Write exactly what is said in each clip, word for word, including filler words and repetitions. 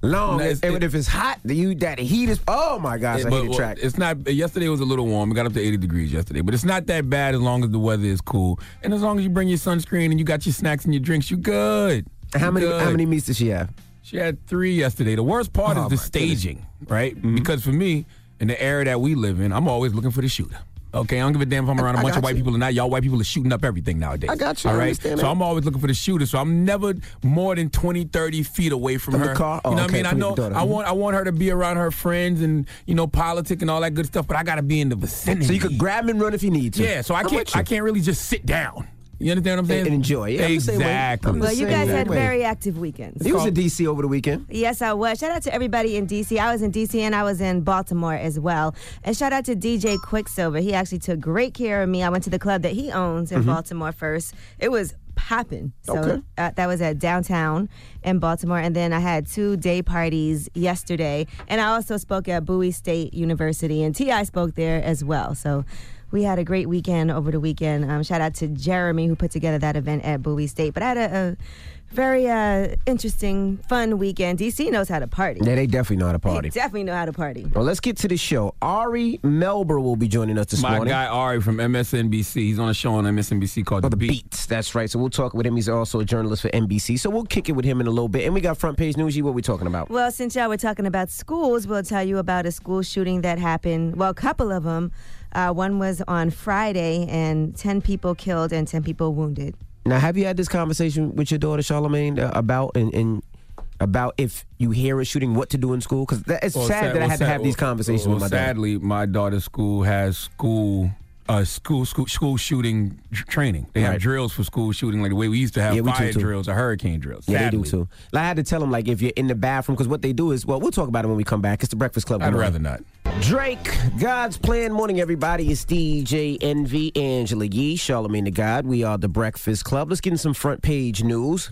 long. No, it's- and it- if it's hot, you that heat is. Oh my gosh, It- I but, hate the well, track. It's not. Yesterday was a little warm. We got up to eighty degrees yesterday, but it's not that bad as long as the weather is cool and as long as you bring your sunscreen and you got your snacks and your drinks. You good. How You many good. how many meets does she have? She had three yesterday. The worst part Oh, is the my staging, right? Mm-hmm. Because for me, in the era that we live in, I'm always looking for the shooter. Okay, I don't give a damn if I'm around a I bunch of got white you. people or not. Y'all white people are shooting up everything nowadays. I got you. All I right. understand So that. I'm always looking for the shooter. So I'm never more than twenty, thirty feet away from, From her. the car? Oh, you know what okay, I mean? I from your know daughter. I Mhm. want I want her to be around her friends and you know politic and all that good stuff, but I got to be in the vicinity. So you could grab and run if you need to. Yeah. So I I'm with can't you. I can't really just sit down. You understand what I'm saying? And enjoy. Yeah, I'm the same way. Exactly. I'm the Well, you same guys way. had very active weekends. He was in D C over the weekend. Yes, I was. Shout out to everybody in D C. I was in D C and I was in Baltimore as well. And shout out to D J Quicksilver. He actually took great care of me. I went to the club that he owns in Mhm. Baltimore first. It was popping. So Okay. uh, that was at downtown in Baltimore. And then I had two day parties yesterday. And I also spoke at Bowie State University. And T I spoke there as well. So we had a great weekend over the weekend. Um, shout out to Jeremy who put together that event at Bowie State. But I had a, a very uh, interesting, fun weekend. D C knows how to party. Yeah, they definitely know how to They party. definitely know how to party. Well, let's get to the show. Ari Melber will be joining us this My morning. guy Ari from M S N B C. He's on a show on M S N B C called Oh, The the Beat. Beats. That's right. So we'll talk with him. He's also a journalist for N B C. So we'll kick it with him in a little bit. And we got front page news. What we talking about? Well, since y'all were talking about schools, we'll tell you about a school shooting that happened. Well, a couple of them. Uh, one was on Friday, and ten people killed and ten people wounded. Now, have you had this conversation with your daughter, Charlamagne, uh, about and, and about if you hear a shooting, what to do in school? Because it's Well, sad sad- that I well, had to sad- have these conversations well, with my daughter. Sadly, my daughter's school has school. Uh, school, school, school shooting tr- training. They have Right. drills for school shooting, like the way we used to have Yeah, we do fire too. drills or hurricane drills. Yeah, Sadly. they do too. Like, I had to tell them, like, if you're in the bathroom, because what they do is, well, we'll talk about it when we come back. It's the Breakfast Club. I'd Good rather morning. not. Drake, God's Plan. Morning, everybody. It's D J Envy, Angela Yee, Charlamagne the God. We are the Breakfast Club. Let's get in some front page news.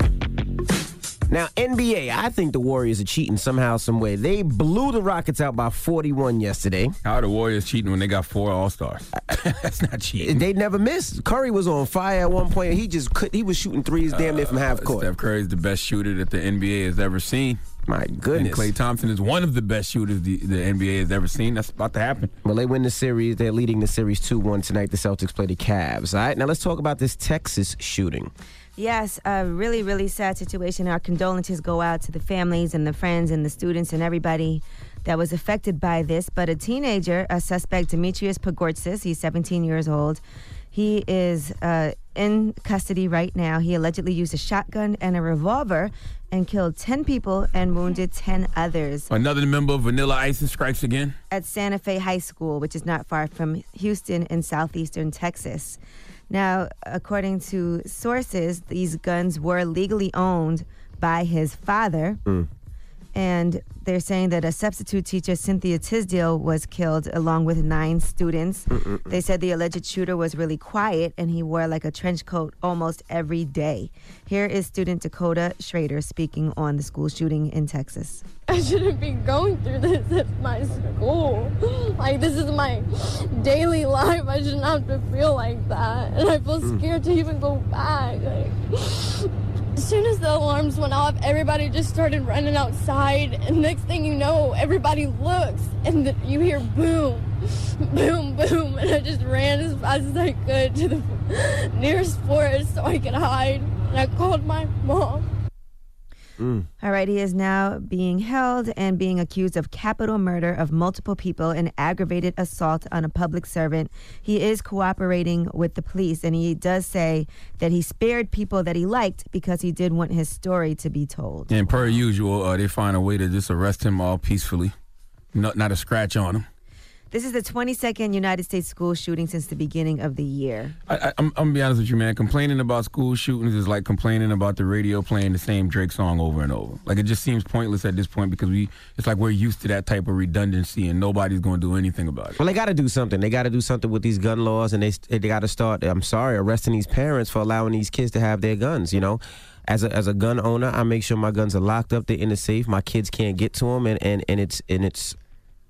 Now, N B A, I think the Warriors are cheating somehow, some way. They blew the Rockets out by forty-one yesterday. How are the Warriors cheating when they got four All-Stars? That's not cheating. They never missed. Curry was on fire at one point. He just could. He was shooting threes damn near from half court. Steph Curry is the best shooter that the N B A has ever seen. My And goodness. Klay Thompson is one of the best shooters the, the N B A has ever seen. That's about to happen. Well, they win the series. They're leading the series two one tonight. The Celtics play the Cavs. All right, now let's talk about this Texas shooting. Yes, a really, really sad situation. Our condolences go out to the families and the friends and the students and everybody that was affected by this. But a teenager, a suspect, Demetrius Pagortzis, he's seventeen years old. He is uh, in custody right now. He allegedly used a shotgun and a revolver and killed ten people and wounded ten others Another member of Vanilla Ice strikes again. at Santa Fe High School, which is not far from Houston in southeastern Texas. Now, according to sources, these guns were legally owned by his father. And they're saying that a substitute teacher, Cynthia Tisdale, was killed along with nine students. They said the alleged shooter was really quiet and he wore like a trench coat almost every day. Here is student Dakota Schrader speaking on the school shooting in Texas. I shouldn't be going through this at my school. Like, this is my daily life. I shouldn't have to feel like that. And I feel scared to even go back. Like, as soon as the alarms went off, everybody just started running outside. And next thing you know, everybody looks and the, you hear boom, boom, boom. And I just ran as fast as I could to the nearest forest so I could hide. And I called my mom. All right, he is now being held and being accused of capital murder of multiple people and aggravated assault on a public servant. He is cooperating with the police, and he does say that he spared people that he liked because he did want his story to be told. And per usual, uh, they find a way to just arrest him all peacefully. Not, not a scratch on him. This is the twenty-second United States school shooting since the beginning of the year. I, I, I'm, I'm gonna be honest with you, man. Complaining about school shootings is like complaining about the radio playing the same Drake song over and over. Like, it just seems pointless at this point because we, it's like we're used to that type of redundancy and nobody's going to do anything about it. Well, they got to do something. They got to do something with these gun laws, and they they got to start. I'm sorry, arresting these parents for allowing these kids to have their guns. You know, as a as a gun owner, I make sure my guns are locked up. They're in the safe. My kids can't get to them, and and, and it's and it's.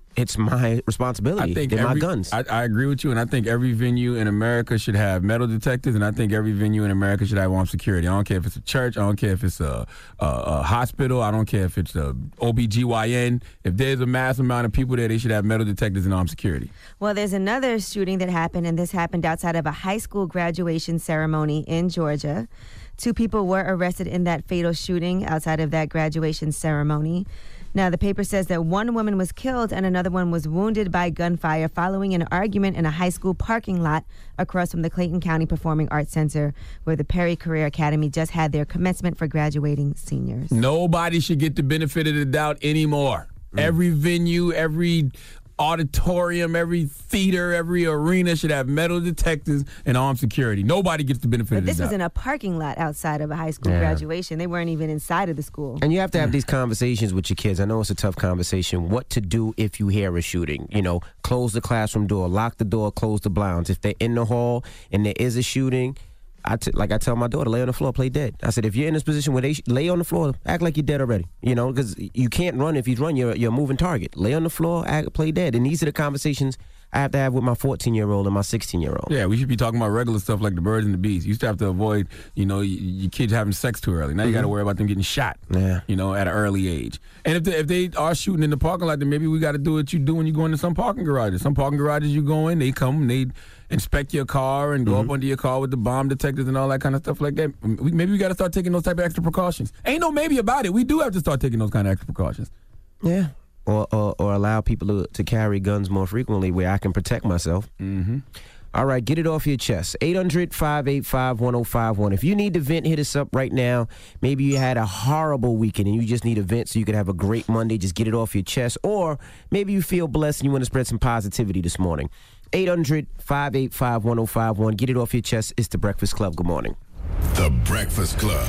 it's my responsibility. I think They're every, my guns. I, I agree with you, and I think every venue in America should have metal detectors, and I think every venue in America should have armed security. I don't care if it's a church. I don't care if it's a, a, a hospital. I don't care if it's a O B G Y N. If there's a mass amount of people there, they should have metal detectors and armed security. Well, there's another shooting that happened, and this happened outside of a high school graduation ceremony in Georgia. Two people were arrested in that fatal shooting outside of that graduation ceremony. Now, the paper says that one woman was killed and another one was wounded by gunfire following an argument in a high school parking lot across from the Clayton County Performing Arts Center, where the Perry Career Academy just had their commencement for graduating seniors. Nobody should get the benefit of the doubt anymore. Mm. Every venue, every auditorium, every theater, every arena should have metal detectors and armed security. Nobody gets the benefit but of the doubt. This was in a parking lot outside of a high school yeah. graduation. They weren't even inside of the school. And you have to have these conversations with your kids. I know it's a tough conversation. What to do if you hear a shooting? You know, close the classroom door, lock the door, close the blinds. If they're in the hall and there is a shooting, I t- like I tell my daughter, lay on the floor, play dead. I said, if you're in this position where they sh- lay on the floor, act like you're dead already. You know, because you can't run. If you run, you're, you're a moving target. Lay on the floor, act, play dead. And these are the conversations I have to have with my fourteen-year-old and my sixteen-year-old. Yeah, we should be talking about regular stuff like the birds and the bees. You used to have to avoid, you know, y- your kids having sex too early. Now you mm-hmm. got to worry about them getting shot, yeah. you know, at an early age. And if they, if they are shooting in the parking lot, then maybe we got to do what you do when you go into some parking garages. Some parking garages you go in, they come, they inspect your car and go mm-hmm. up under your car with the bomb detectors and all that kind of stuff like that. We, maybe we got to start taking those type of extra precautions. Ain't no maybe about it. We do have to start taking those kind of extra precautions. Yeah. Or, or, or allow people to, to carry guns more frequently where I can protect myself. Mm-hmm. All right, get it off your chest. eight hundred, five eight five, one oh five one. If you need to vent, hit us up right now. Maybe you had a horrible weekend and you just need a vent so you can have a great Monday. Just get it off your chest. Or maybe you feel blessed and you want to spread some positivity this morning. eight hundred, five eight five, one oh five one. Get it off your chest. It's The Breakfast Club. Good morning. The Breakfast Club.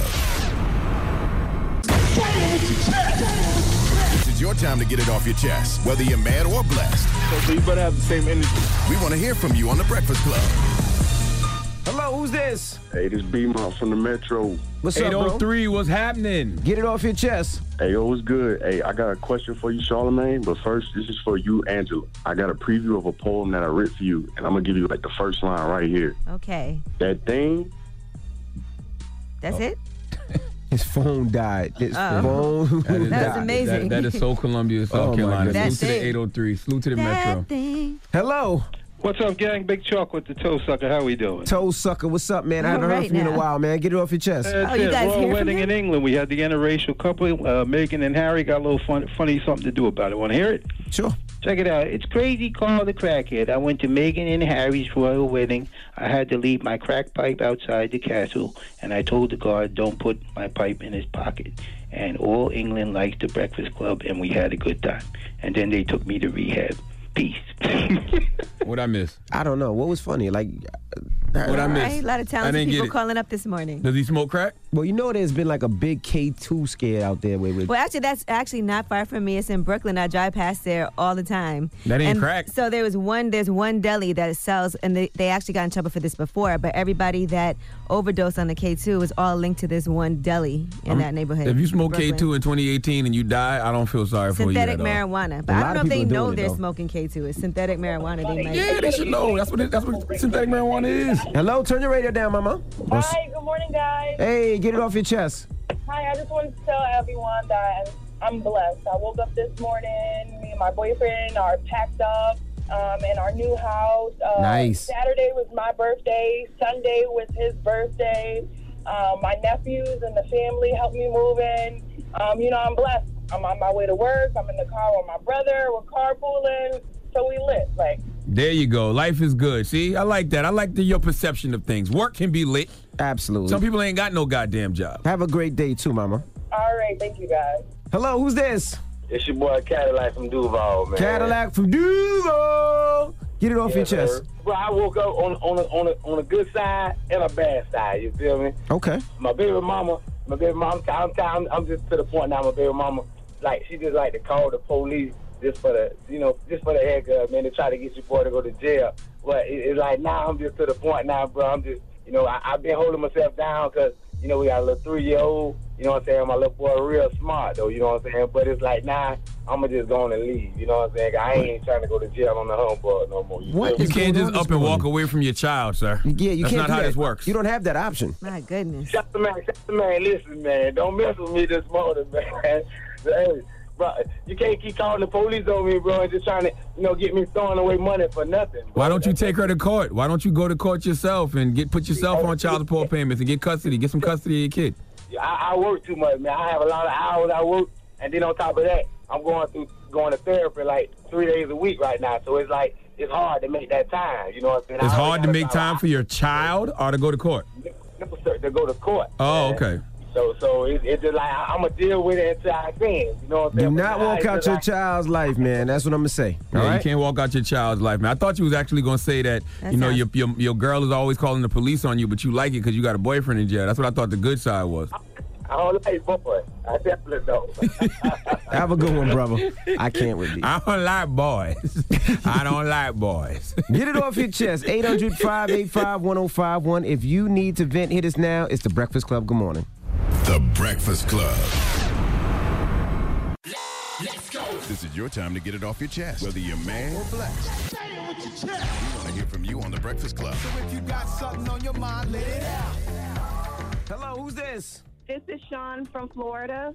This is your time to get it off your chest, whether you're mad or blessed. So you better have the same energy. We want to hear from you on The Breakfast Club. Hello, who's this? Hey, this B-Mont from the Metro. What's up, eight oh three, bro? What's happening? Get it off your chest. Hey, yo, what's good? Hey, I got a question for you, Charlamagne, but first, this is for you, Angela. I got a preview of a poem that I wrote for you, and I'm going to give you, like, the first line right here. Okay. That thing. That's oh. it? His phone died. His oh. phone that is, That's that, amazing. That, that is so Columbia, South oh Carolina. That Salute to the eight oh three. Salute to the that Metro. Thing. Hello. What's up, gang? Big Chalk with the Toe Sucker. How we doing? Toe Sucker, what's up, man? I All haven't right heard from you in a now. while, man. Get it off your chest. That's Oh, you it. guys Royal hear from wedding him? in England. We had the interracial couple, uh, Meghan and Harry. Got a little fun, funny something to do about it. Want to hear it? Sure. Check it out. It's crazy, Carl the crackhead. I went to Meghan and Harry's royal wedding. I had to leave my crack pipe outside the castle, and I told the guard, don't put my pipe in his pocket. And all England likes the Breakfast Club, and we had a good time. And then they took me to rehab. Peace. What I miss? I don't know. What was funny? Like, What I miss? Right, a lot of I talented didn't people get it. calling up this morning. Does he smoke crack? well, you know, there's been like a big K two scare out there with. with Well, actually, that's actually not far from me. It's in Brooklyn. I drive past there all the time. That ain't and crack. So there was one. There's one deli that sells, and they, they actually got in trouble for this before. But everybody that overdosed on the K two is all linked to this one deli in Um, that neighborhood. If you smoke Brooklyn. K two in twenty eighteen and you die, I don't feel sorry for you synthetic at all. marijuana, but A I lot don't know of if they people are know doing it, they're though. smoking K two. It's synthetic marijuana. They might. Yeah, they should know. That's what it, that's what synthetic marijuana is. Hello, turn your radio down, mama. Hi, good morning, guys. Hey, get it off your chest. Hi, I just wanted to tell everyone that I'm blessed. I woke up this morning, me and my boyfriend are packed up um, in our new house. Uh, Nice. Saturday was my birthday. Sunday was his birthday. Um, my nephews and the family helped me move in. Um, you know, I'm blessed. I'm on my way to work. I'm in the car with my brother. We're carpooling. So we lit. Like, There you go. Life is good. See, I like that. I like the, your perception of things. Work can be lit. Absolutely. Some people ain't got no goddamn job. Have a great day too, mama. all right, thank you, guys. Hello, who's this? It's your boy Cadillac from Duval, man. Cadillac from Duval. Get it off your Yes, chest. sir. Well, I woke up on on a, on a, on a good side and a bad side. You feel me? Okay. My baby mama, my baby mama. I'm, I'm, I'm just to the point now. My baby mama, like she just like to call the police just for the, you know, just for the heck of it, man, to try to get your boy to go to jail. But it, it's like now I'm just to the point now, bro. I'm just, you know, I, I've been holding myself down because you know, we got a little three-year-old, you know what I'm saying? My little boy real smart, though, you know what I'm saying? But it's like, nah, I'm going to just go on and leave, you know what I'm saying? I ain't trying to go to jail on the humbug no more. You, what? You can't just up and walk away from your child, sir. Yeah, you That's can't not how that. this works. You don't have that option. My goodness. Shut the man, shut the man, listen, man. Don't mess with me this morning, man. Hey, bro, you can't keep calling the police on me, bro, and just trying to, you know, get me throwing away money for nothing. Bro. Why don't you take her to court? Why don't you go to court yourself and get put yourself on child support payments and get custody, get some custody of your kid? I, I work too much, man. I have a lot of hours I work, and then on top of that, I'm going through going to therapy like three days a week right now. So it's like it's hard to make that time. You know what I'm saying? It's hard to make time for your child or to go to court? To go to court. Oh, man. okay. So so it's it just like I'm gonna deal with it until I can. You know what I'm Do saying? not But walk I- out your like, child's life, man. That's what I'm going to say. Yeah, All right? you can't walk out your child's life, man. I thought you was actually going to say that, That you know, sounds- your, your your girl is always calling the police on you, but you like it because you got a boyfriend in jail. That's what I thought the good side was. I don't like boy. I definitely don't. Have a good one, brother. I can't with you. I don't like boys. I don't like boys. Get it off your chest. eight hundred, five eight five, one oh five one. If you need to vent, hit us now. It's The Breakfast Club. Good morning. The Breakfast Club. Let's go. This is your time to get it off your chest, whether you're man or black. Say it with your chest. We want to hear from you on The Breakfast Club. So if you got something on your mind, let it out. Hello, who's this? This is Sean from Florida.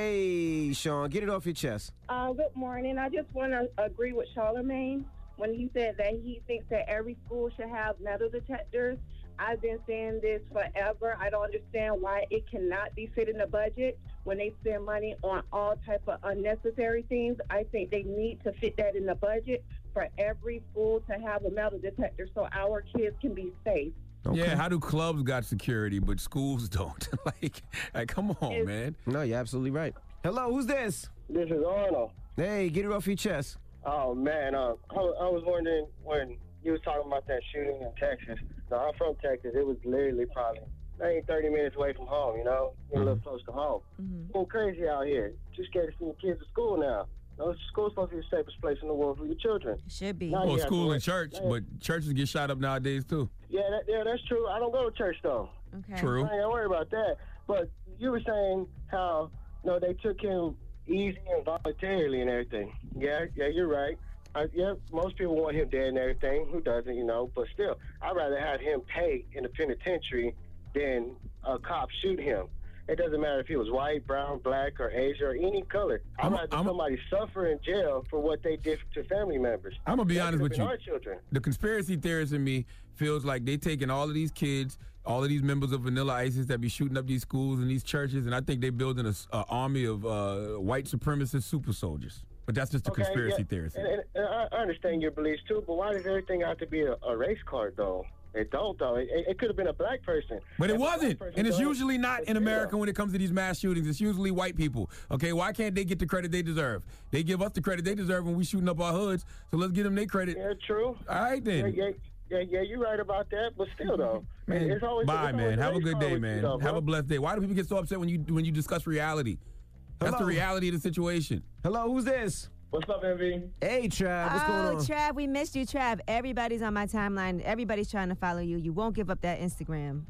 Hey, Sean, get it off your chest. Uh, good morning. I just want to agree with Charlamagne when he said that he thinks that every school should have metal detectors. I've been saying this forever. I don't understand why it cannot be fit in the budget when they spend money on all type of unnecessary things. I think they need to fit that in the budget for every school to have a metal detector so our kids can be safe. Okay. Yeah, how do clubs got security, but schools don't? like, like, come on, It's- man. No, you're absolutely right. Hello, who's this? This is Arnold. Hey, get it off your chest. Oh, man. Uh, I, I was wondering when you was talking about that shooting in Texas. Now, I'm from Texas. It was literally probably maybe thirty minutes away from home, you know? Getting a little close to home. Mm-hmm. Going crazy out here. Just scared to see the kids at school now. No, school's supposed to be the safest place in the world for your children. Should be. Now you Well, have to school worry- and church, now- but churches get shot up nowadays, too. Yeah, that, yeah, that's true. I don't go to church, though. Okay. True. I ain't gotta worry about that. But you were saying how, you know, they took him easy and voluntarily and everything. Yeah, yeah, you're right. I, yeah, most people want him dead and everything. Who doesn't, you know? But still, I'd rather have him pay in the penitentiary than a cop shoot him. It doesn't matter if he was white, brown, black, or Asian, or any color. I'd I'm- rather I'm- somebody suffer in jail for what they did to family members. I'm gonna be That honest could've with been you. Our children. The conspiracy theorist in me feels like they taking all of these kids, all of these members of Vanilla ISIS that be shooting up these schools and these churches, and I think they building a, s- a army of uh, white supremacist super soldiers. But that's just the Okay, conspiracy yeah, theorist. And, and, and I I understand your beliefs too, but why does everything have to be a, a race card though? It don't though. It, it could have been a black person. But it If a black wasn't. person And it's does, usually not in it's America still. when it comes to these mass shootings. It's usually white people. Okay, why can't they get the credit they deserve? They give us the credit they deserve when we shooting up our hoods, so let's give them their credit. Yeah, true. All right, then. Yeah, yeah, yeah, yeah, you're right about that, but still though. Man, it's always, bye, it's man. always Have a race good card day, with you, man. though, Have bro. a blessed day. Why do people get so upset when you when you discuss reality? That's the Hello. reality of the situation. Hello, who's this? What's up, Envy? Hey, Trav, what's going Oh, on? Trav, we missed you, Trav. Everybody's on my timeline. Everybody's trying to follow you. You won't give up that Instagram.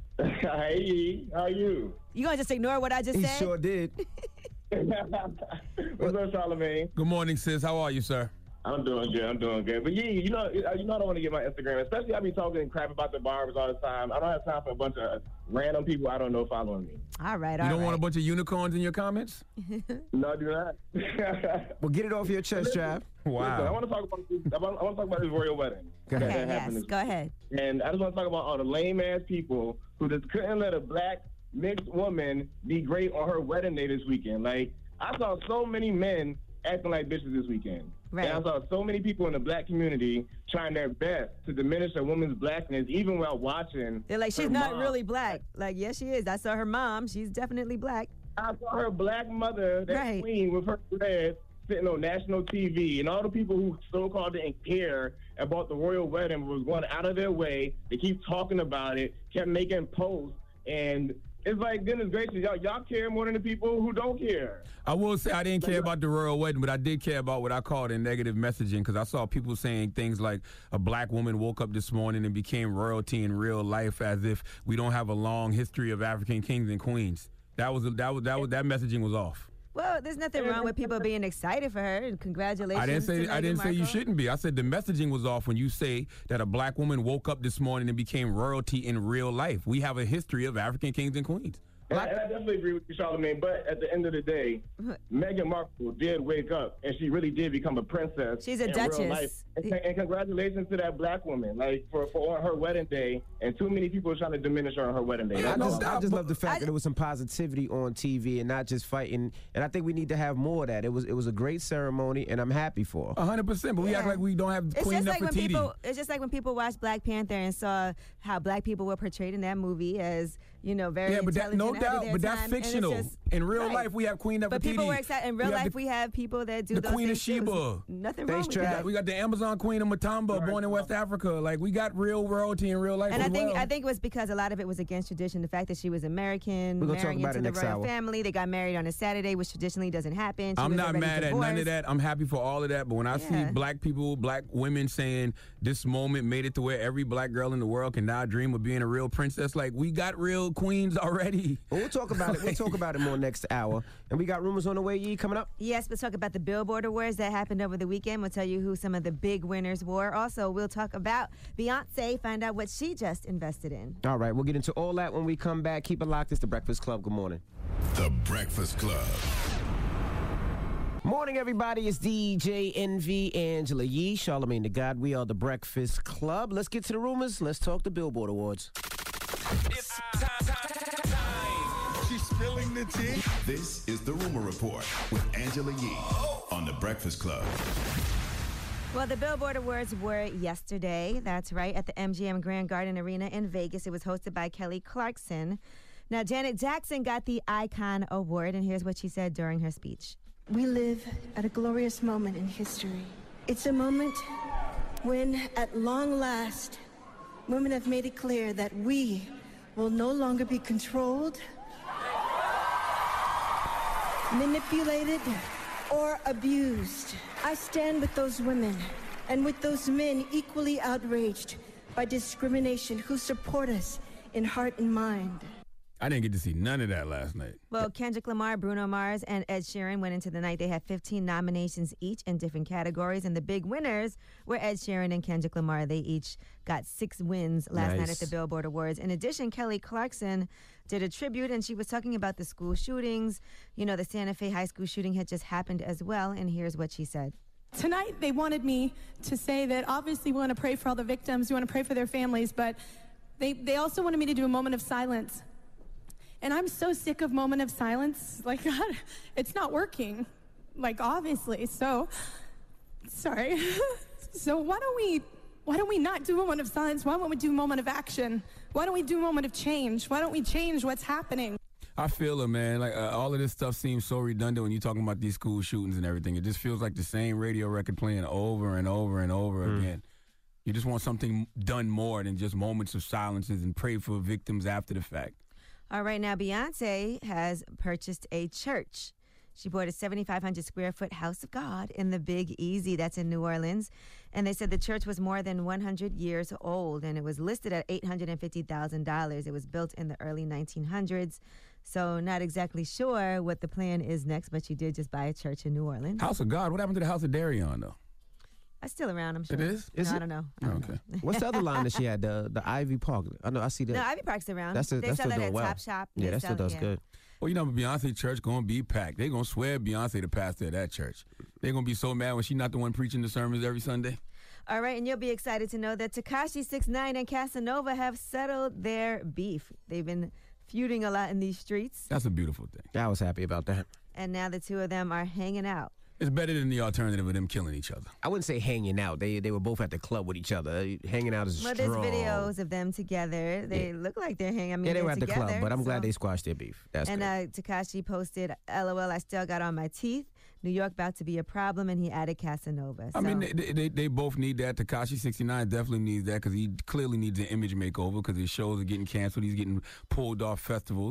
Hey, how you? You gonna just ignore what I just He said? sure did. What's up, Charlamagne? Good morning, sis. How are you, sir? I'm doing good. I'm doing good. But yeah, you know, you know, I don't want to get my Instagram. Especially I be talking crap about the barbers all the time. I don't have time for a bunch of random people I don't know following me. All right, all You don't right. want a bunch of unicorns in your comments? No, I do not. Well, get it off your chest, Trav. Listen, I want to talk about this. I want, I want to talk about this royal wedding. Go that- ahead. that Okay, happened yes, this go ahead. And I just want to talk about all the lame ass people who just couldn't let a black mixed woman be great on her wedding day this weekend. Like, I saw so many men acting like bitches this weekend. Right. And I saw so many people in the black community trying their best to diminish a woman's blackness, even while watching. They're like, she's her not mom. really black. Like, yes, she is. I saw her mom. She's definitely black. I saw her black mother, that Right. queen with her dread, sitting on national T V, and all the people who so-called didn't care about the royal wedding was going out of their way. They keep talking about it, kept making posts, and it's like, goodness gracious, y'all, y'all care more than the people who don't care. I will say I didn't care about the royal wedding, but I did care about what I called in negative messaging, because I saw people saying things like a black woman woke up this morning and became royalty in real life, as if we don't have a long history of African kings and queens. That was that was that was that messaging was off. Well, there's nothing wrong with people being excited for her, and congratulations. I didn't say to I didn't Meghan say you Markle. shouldn't be. I said the messaging was off when you say that a black woman woke up this morning and became royalty in real life. We have a history of African kings and queens. And I, and I definitely agree with you, Charlamagne, but at the end of the day, Meghan Markle did wake up, and she really did become a princess. She's a in duchess. Real life. And, and congratulations to that black woman, like, for, for on her wedding day, and too many people are trying to diminish her on her wedding day. I That's just, all. I just love the fact that there was some positivity on T V and not just fighting. And I think we need to have more of that. It was it was a great ceremony, and I'm happy for her. A hundred percent, but we act like we don't have It's Queen just like when Nefertiti. people. It's just like when people watched Black Panther and saw how black people were portrayed in that movie as, you know, very Yeah, but that, intelligent, no ahead of doubt, their but that's time, and it's fictional. just- In real right. life, we have Queen Nefertiti. But people were excited. In real We have life, the- we have people that do the those Queen of things too. Sheba. Nothing Thanks, wrong with We that. got, we got the Amazon Queen of Matamba born in West Africa. Like, we got real royalty in real life And as I think well. I think it was because a lot of it was against tradition. The fact that she was American, We're gonna talk marrying about into it the next royal hour. family. They got married on a Saturday, which traditionally doesn't happen. She I'm was not already mad at none of divorced. that. I'm happy for all of that. But when I Yeah. see black people, black women saying this moment made it to where every black girl in the world can now dream of being a real princess, like, we got real queens already. But we'll talk about it. We'll talk about it more next hour. And we got rumors on the way, Yee, coming up. Yes, we'll talk about the Billboard Awards that happened over the weekend. We'll tell you who some of the big winners were. Also, we'll talk about Beyonce, find out what she just invested in. All right, we'll get into all that when we come back. Keep it locked. It's The Breakfast Club. Good morning. The Breakfast Club. Morning, everybody. It's D J Envy, Angela Yee, Charlamagne the God. We are The Breakfast Club. Let's get to the rumors. Let's talk the Billboard Awards. It's time, time, time. She's spilling the tea. This is the Rumor Report with Angela Yee on The Breakfast Club. Well, the Billboard Awards were yesterday. That's right, at the M G M Grand Garden Arena in Vegas. It was hosted by Kelly Clarkson. Now, Janet Jackson got the Icon Award, and here's what she said during her speech. We live at a glorious moment in history. It's a moment when, at long last, women have made it clear that we will no longer be controlled, manipulated, or abused. I stand with those women and with those men equally outraged by discrimination who support us in heart and mind. I didn't get to see none of that last night. Well, Kendrick Lamar, Bruno Mars, and Ed Sheeran went into the night. They had fifteen nominations each in different categories, and the big winners were Ed Sheeran and Kendrick Lamar. They each got six wins last Nice. night at the Billboard Awards. In addition, Kelly Clarkson did a tribute, and she was talking about the school shootings. You know, the Santa Fe High School shooting had just happened as well, and here's what she said. Tonight, they wanted me to say that obviously we want to pray for all the victims, we want to pray for their families, but they, they also wanted me to do a moment of silence. And I'm so sick of moment of silence. Like, God, it's not working. Like, obviously. So, sorry. So why don't we, why don't we not do a moment of silence? Why don't we do a moment of action? Why don't we do a moment of change? Why don't we change what's happening? I feel it, man. Like, uh, all of this stuff seems so redundant when you're talking about these school shootings and everything. It just feels like the same radio record playing over and over and over Mm. again. You just want something done more than just moments of silences and pray for victims after the fact. All right, now Beyonce has purchased a church. She bought a seventy-five hundred square foot house of God in the Big Easy, that's in New Orleans. And they said the church was more than one hundred years old, and it was listed at eight hundred fifty thousand dollars. It was built in the early nineteen hundreds. So not exactly sure what the plan is next, but she did just buy a church in New Orleans. House of God. What happened to the House of Darion, though? That's still around, I'm sure. It is? No, Is I it? don't know. Oh, okay. What's the other line that she had? The the Ivy Park. I know. I see that. No, Ivy Park's around. That's a, they that's sell still that doing at well. Top Shop. Yeah, They that still sell- does yeah. good. Well, you know, Beyonce church going to be packed. They're going to swear Beyonce the pastor of that church. They're going to be so mad when she's not the one preaching the sermons every Sunday. All right, and you'll be excited to know that Tekashi six nine and Casanova have settled their beef. They've been feuding a lot in these streets, That's a beautiful thing. I was happy about that. and now the two of them are hanging out. It's better than the alternative of them killing each other. I wouldn't say hanging out. They they were both at the club with each other. Hanging out is Well, strong. there's videos of them together. They look like they're hanging. I mean, Yeah, they were they're at the together, club, but I'm so- glad they squashed their beef. That's and good. uh, Tekashi posted, "L O L, I still got on my teeth. New York about to be a problem," and he added Casanova. I So- mean, they, they they both need that. Tekashi sixty-nine definitely needs that because he clearly needs an image makeover because his shows are getting canceled. He's getting pulled off festivals.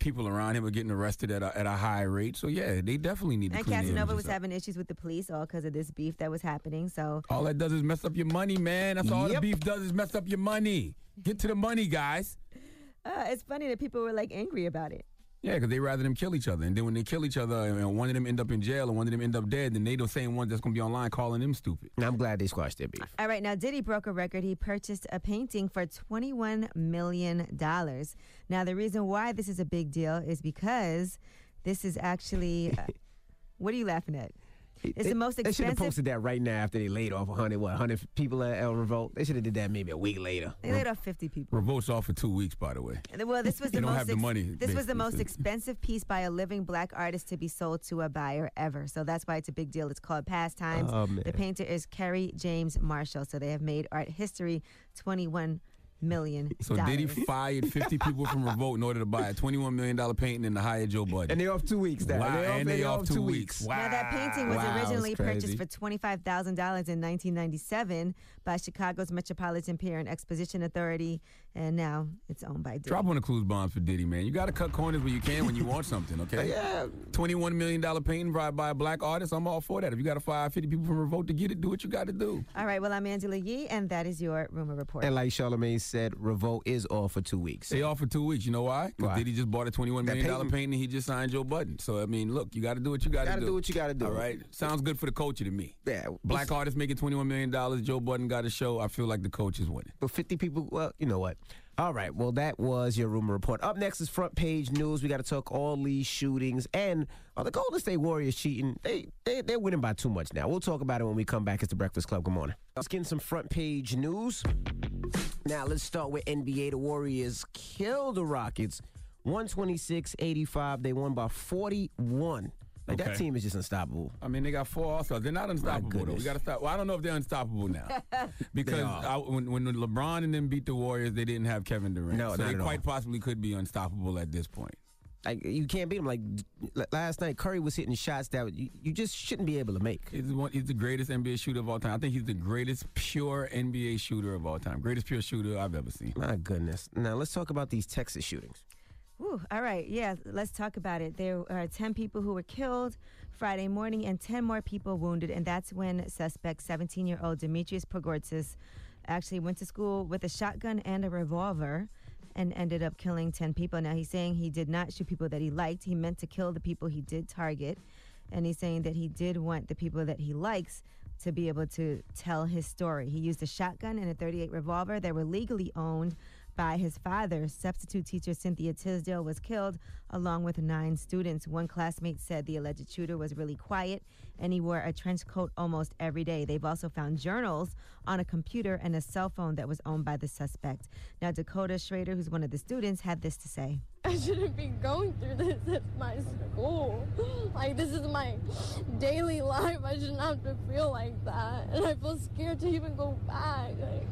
people around him are getting arrested at a, at a high rate. So, yeah, they definitely need to And clean their Casanova images was up. having issues with the police all because of this beef that was happening. So All that does is mess up your money, man. That's all the Yep. beef does is mess up your money. Get to the money, guys. uh, it's funny that people were like angry about it. Yeah, because they rather them kill each other. And then when they kill each other and one of them end up in jail and one of them end up dead, then they the same ones that's going to be online calling them stupid. And I'm glad they squashed their beef. All right, now Diddy broke a record. He purchased a painting for twenty-one million dollars. Now, the reason why this is a big deal is because this is actually... Uh, what are you laughing at? It's the most They should have expensive... posted that right now after they laid off one hundred, what, one hundred people at El Revolt. They should have did that maybe a week later. They laid off fifty people. Revolt's off for two weeks, by the way. Well, this was the You don't most have the ex- money, This was the basically. most expensive piece by a living black artist to be sold to a buyer ever. So that's why it's a big deal. It's called Pastimes. Oh, man. The painter is Kerry James Marshall. So they have made art history. twenty-one million dollars. So Diddy fired fifty people from Revolt in order to buy a twenty-one million dollars painting and to hire Joe Budden. And they off two weeks now. Wow, They off- and they they off off two two weeks. weeks. Wow. Now, that painting was Wow, originally that's crazy. purchased for twenty-five thousand dollars in nineteen ninety-seven by Chicago's Metropolitan Pier and Exposition Authority, and now it's owned by Diddy. Drop on the clues bombs for Diddy, man. You got to cut corners where you can when you want something, okay? Yeah. twenty-one million dollars painting by, by a black artist, I'm all for that. If you got to fire fifty people from Revolt to get it, do what you got to do. All right, well, I'm Angela Yee, and that is your Rumor Report. And like Charlamagne said, Revolt is off for two weeks. They off for two weeks. You know why? Because Why? Diddy just bought a twenty-one That million dollars painting- painting and he just signed Joe Budden. So, I mean, look, you got to do what you got to do. Gotta do what you gotta do. All right? Sounds good for the culture to me. Yeah. Black artist making twenty-one million dollars. Joe Budden got a show. I feel like the coach is winning. But fifty people, well, you know what? All right, well, that was your Rumor Report. Up next is Front Page News. We got to talk all these shootings. And are the Golden State Warriors cheating? They, they, they're winning by too much now. We'll talk about it when we come back. It's The Breakfast Club. Good morning. Let's get in some Front Page News. Now, let's start with N B A. The Warriors killed the Rockets one twenty-six eighty-five. They won by forty-one. Like, that Okay. team is just unstoppable. I mean, they got four All-Stars. They're not unstoppable, though. We goodness. got to stop. Well, I don't know if they're unstoppable now. Because They are. I, when, when LeBron and them beat the Warriors, they didn't have Kevin Durant. No, so not they at quite all. possibly could be unstoppable at this point. Like, you can't beat them. Like, l- last night, Curry was hitting shots that you, you just shouldn't be able to make. He's, one, he's the greatest N B A shooter of all time. I think he's the greatest pure N B A shooter of all time. Greatest pure shooter I've ever seen. My goodness. Now, let's talk about these Texas shootings. Whew, all right, yeah, let's talk about it. There are ten people who were killed Friday morning and ten more people wounded, and that's when suspect seventeen-year-old Demetrius Pogortzis actually went to school with a shotgun and a revolver and ended up killing ten people. Now, he's saying he did not shoot people that he liked. He meant to kill the people he did target, and he's saying that he did want the people that he likes to be able to tell his story. He used a shotgun and a thirty-eight revolver that were legally owned by his father. Substitute teacher Cynthia Tisdale was killed along with nine students. One classmate said the alleged shooter was really quiet and he wore a trench coat almost every day. They've also found journals on a computer and a cell phone that was owned by the suspect. Now, Dakota Schrader, who's one of the students, had this to say. I shouldn't be going through this at my school. Like, this is my daily life. I shouldn't have to feel like that. And I feel scared to even go back. Like,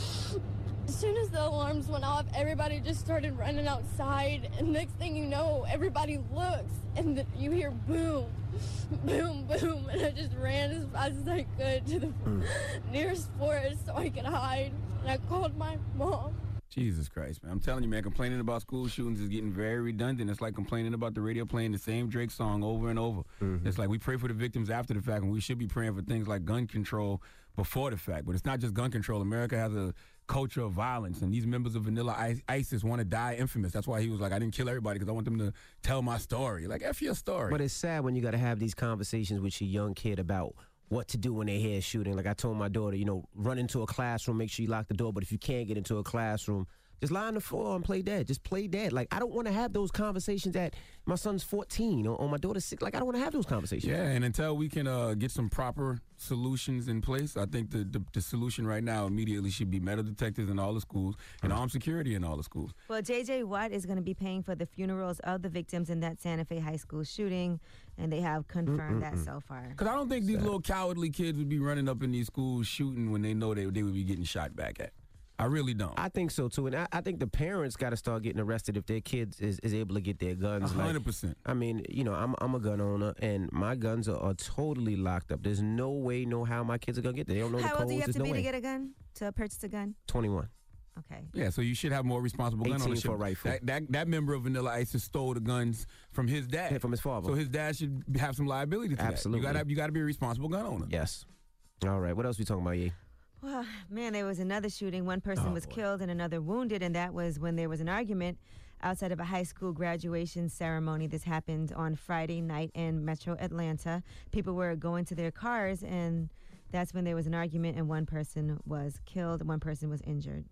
as soon as the alarms went off, everybody just started running outside. And next thing you know, everybody looks and the, you hear boom, boom, boom. And I just ran as fast as I could to the Mm. nearest forest so I could hide. And I called my mom. Jesus Christ, man. I'm telling you, man, complaining about school shootings is getting very redundant. It's like complaining about the radio playing the same Drake song over and over. Mm-hmm. It's like we pray for the victims after the fact, and we should be praying for things like gun control before the fact. But it's not just gun control. America has a culture of violence, and these members of Vanilla I- ISIS want to die infamous. That's why he was like, I didn't kill everybody because I want them to tell my story. Like, F your story. But it's sad when you got to have these conversations with your young kid about what to do when they hear shooting. Like I told my daughter, you know, run into a classroom, make sure you lock the door. But if you can't get into a classroom, just lie on the floor and play dead. Just play dead. Like, I don't want to have those conversations at my son's fourteen or, or my daughter's six. Like, I don't want to have those conversations. Yeah, and until we can uh, get some proper solutions in place, I think the, the the solution right now immediately should be metal detectors in all the schools and armed security in all the schools. Well, J J. Watt is going to be paying for the funerals of the victims in that Santa Fe High School shooting, and they have confirmed that so far. Because I don't think these little cowardly kids would be running up in these schools shooting when they know they, they would be getting shot back at. I really don't. I think so, too. And I, I think the parents got to start getting arrested if their kids is, is able to get their guns. one hundred percent. Like, I mean, you know, I'm, I'm a gun owner, and my guns are, are totally locked up. There's no way, no how my kids are going to get there. They don't know How the codes. old do you have There's to no be way. to get a gun, to purchase a gun? twenty-one. Okay. Yeah, so you should have more responsible gun eighteen ownership. for a rifle. That, that that member of Vanilla Ice has stole the guns from his dad. Yeah, from his father. So his dad should have some liability to Absolutely. that. You gotta you gotta be a responsible gun owner. Yes. All right. What else we talking about, Ye? Well, man, there was another shooting. One person Oh, was boy. killed and another wounded, and that was when there was an argument outside of a high school graduation ceremony. This happened on Friday night in Metro Atlanta. People were going to their cars, and that's when there was an argument, and one person was killed and one person was injured.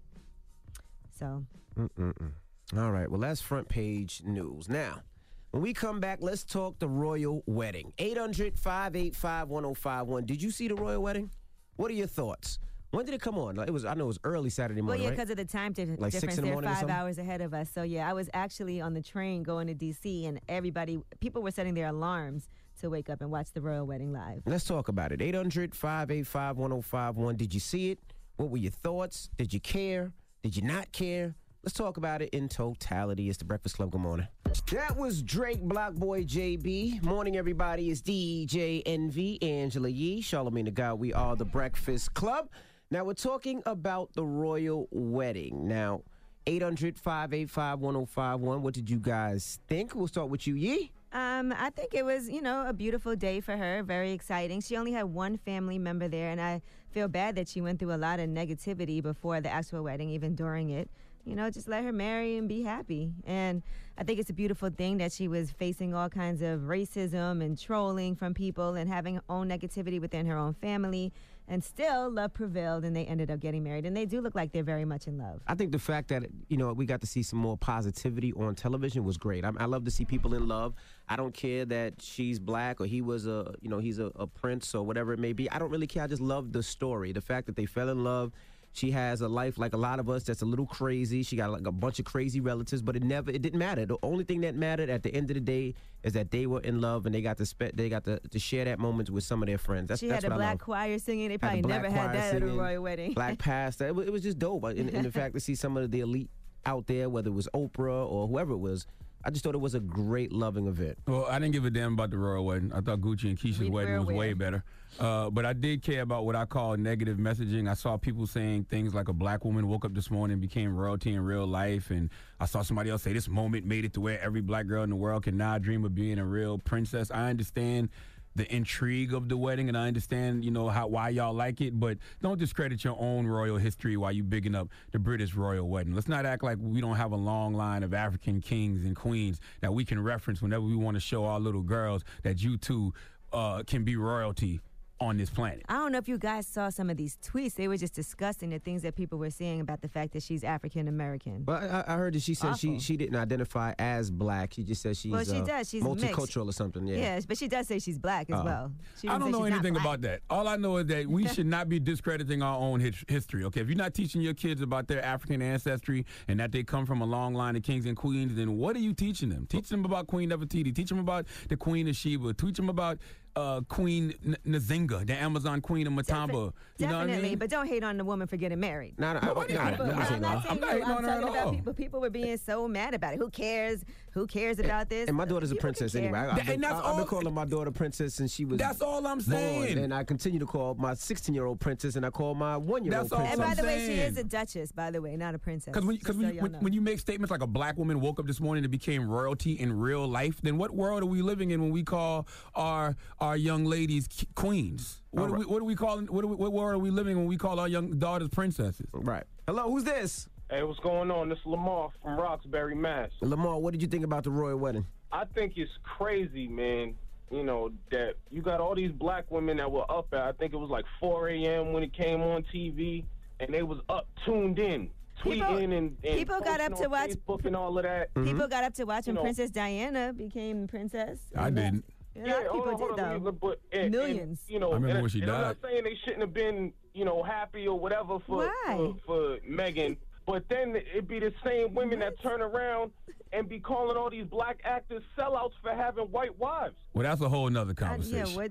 So. Mm-mm-mm. All right. Well, that's front page news. Now, when we come back, let's talk the royal wedding. eight hundred, five eight five, one oh five one. Did you see the royal wedding? What are your thoughts? When did it come on? Like, it was. I know it was early Saturday Well, morning, yeah, right? because of the time dif- Like six difference. in the They're morning or five something? hours ahead of us. So, yeah, I was actually on the train going to D C, and everybody, people were setting their alarms to wake up and watch the royal wedding live. Let's talk about it. eight hundred, five eight five, one oh five one. Did you see it? What were your thoughts? Did you care? Did you not care? Let's talk about it in totality. It's the Breakfast Club. Good morning. That was Drake, Block Boy, J B. Morning, everybody. It's D J Envy, Angela Yee, Charlamagne the God. We are the Breakfast Club. Now, we're talking about the royal wedding. Now, eight hundred, five eight five, one oh five one. What did you guys think? We'll start with you, Yee. Um, I think it was, you know, a beautiful day for her. Very exciting. She only had one family member there, and I feel bad that she went through a lot of negativity before the actual wedding, even during it. You know, just let her marry and be happy. And I think it's a beautiful thing that she was facing all kinds of racism and trolling from people and having her own negativity within her own family. And still, love prevailed, and they ended up getting married. And they do look like they're very much in love. I think the fact that, you know, we got to see some more positivity on television was great. I, I love to see people in love. I don't care that she's black or he was a, you know, he's a, a prince or whatever it may be. I don't really care. I just love the story. The fact that they fell in love. She has a life like a lot of us that's a little crazy. She got like a bunch of crazy relatives, but it never, it didn't matter. The only thing that mattered at the end of the day is that they were in love and they got to spe- they got to, to share that moment with some of their friends. That's, she that's had a what I black love. choir singing. They Had probably the black never had choir that at a singing, royal wedding. Black pastor. It was, it was just dope. And, and the fact to see some of the elite out there, whether it was Oprah or whoever it was, I just thought it was a great, loving event. Well, I didn't give a damn about the royal wedding. I thought Gucci and Keisha's We- wedding we're was way aware. better. Uh, but I did care about what I call negative messaging. I saw people saying things like a black woman woke up this morning and became royalty in real life. And I saw somebody else say this moment made it to where every black girl in the world can now dream of being a real princess. I understand the intrigue of the wedding, and I understand, you know, how why y'all like it, but don't discredit your own royal history while you bigging up the British royal wedding. Let's not act like we don't have a long line of African kings and queens that we can reference whenever we want to show our little girls that you too uh, can be royalty on this planet. I don't know if you guys saw some of these tweets. They were just disgusting, the things that people were saying about the fact that she's African American. But I, I heard that she said she, Awful. she didn't identify as black. She just said she's Well, she uh, does. She's multicultural mixed. or something. Yeah. Yes, but she does say she's black as Oh. well. She I didn't don't say know she's not anything black. about that. All I know is that we should not be discrediting our own his- history, okay? If you're not teaching your kids about their African ancestry and that they come from a long line of kings and queens, then what are you teaching them? Teach them about Queen Nefertiti. Teach them about the Queen of Sheba. Teach them about uh, Queen N- Nzinga, the Amazon Queen of Matamba. You know what I Definitely, mean? but don't hate on the woman for getting married. No, no, No, I- People- I- people- no, I'm not I'm saying not you. hating on I'm her at talking about all. people. People were being so mad about it. Who cares? Who cares about this? And my daughter's a People can princess care. anyway. I, I've, And been, that's I, I've been all- calling my daughter princess since she was That's all I'm born, saying. and I continue to call my sixteen-year-old princess, and I call my one-year-old That's all princess. And by I'm the way, she saying. is a duchess, by the way, not a princess. Because when, Just cause so when, y'all when, know. when you make statements like a black woman woke up this morning and became royalty in real life, then what world are we living in when we call our our young ladies k- queens? What, All are we, right. what are we calling? What, are we, what world are we living when we call our young daughters princesses? Right. Hello, who's this? Hey, what's going on? This is Lamar from Roxbury, Mass. Lamar, what did you think about the royal wedding? I think it's crazy, man. You know, that you got all these black women that were up at, I think it was like four a.m. when it came on T V, and they was up, tuned in, tweeting People- and, and people got posting up to on watch- Facebook and all of that. People got up to watch when You know- Princess Diana became princess. I And that- didn't. A lot of people hold on, hold did, on, though. but, and, Millions. And, you know, I remember and, when she and I'm died. not saying they shouldn't have been, you know, happy or whatever for Why? for, for Megan, but then it'd be the same women that turn around and be calling all these black actors sellouts for having white wives. Well, that's a whole nother I, conversation. yeah, what?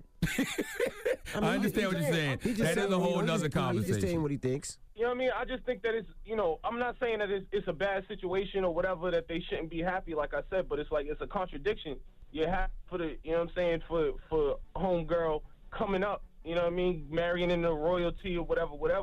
I understand what you're saying. He just That saying is a what he- whole he's nother just- He's just saying conversation. what he thinks. You know what I mean? I just think that it's, you know, I'm not saying that it's, it's a bad situation or whatever, that they shouldn't be happy, like I said, but it's like, it's a contradiction. You have for the, you know what I'm saying, for, for homegirl coming up, you know what I mean, marrying into royalty or whatever, whatever,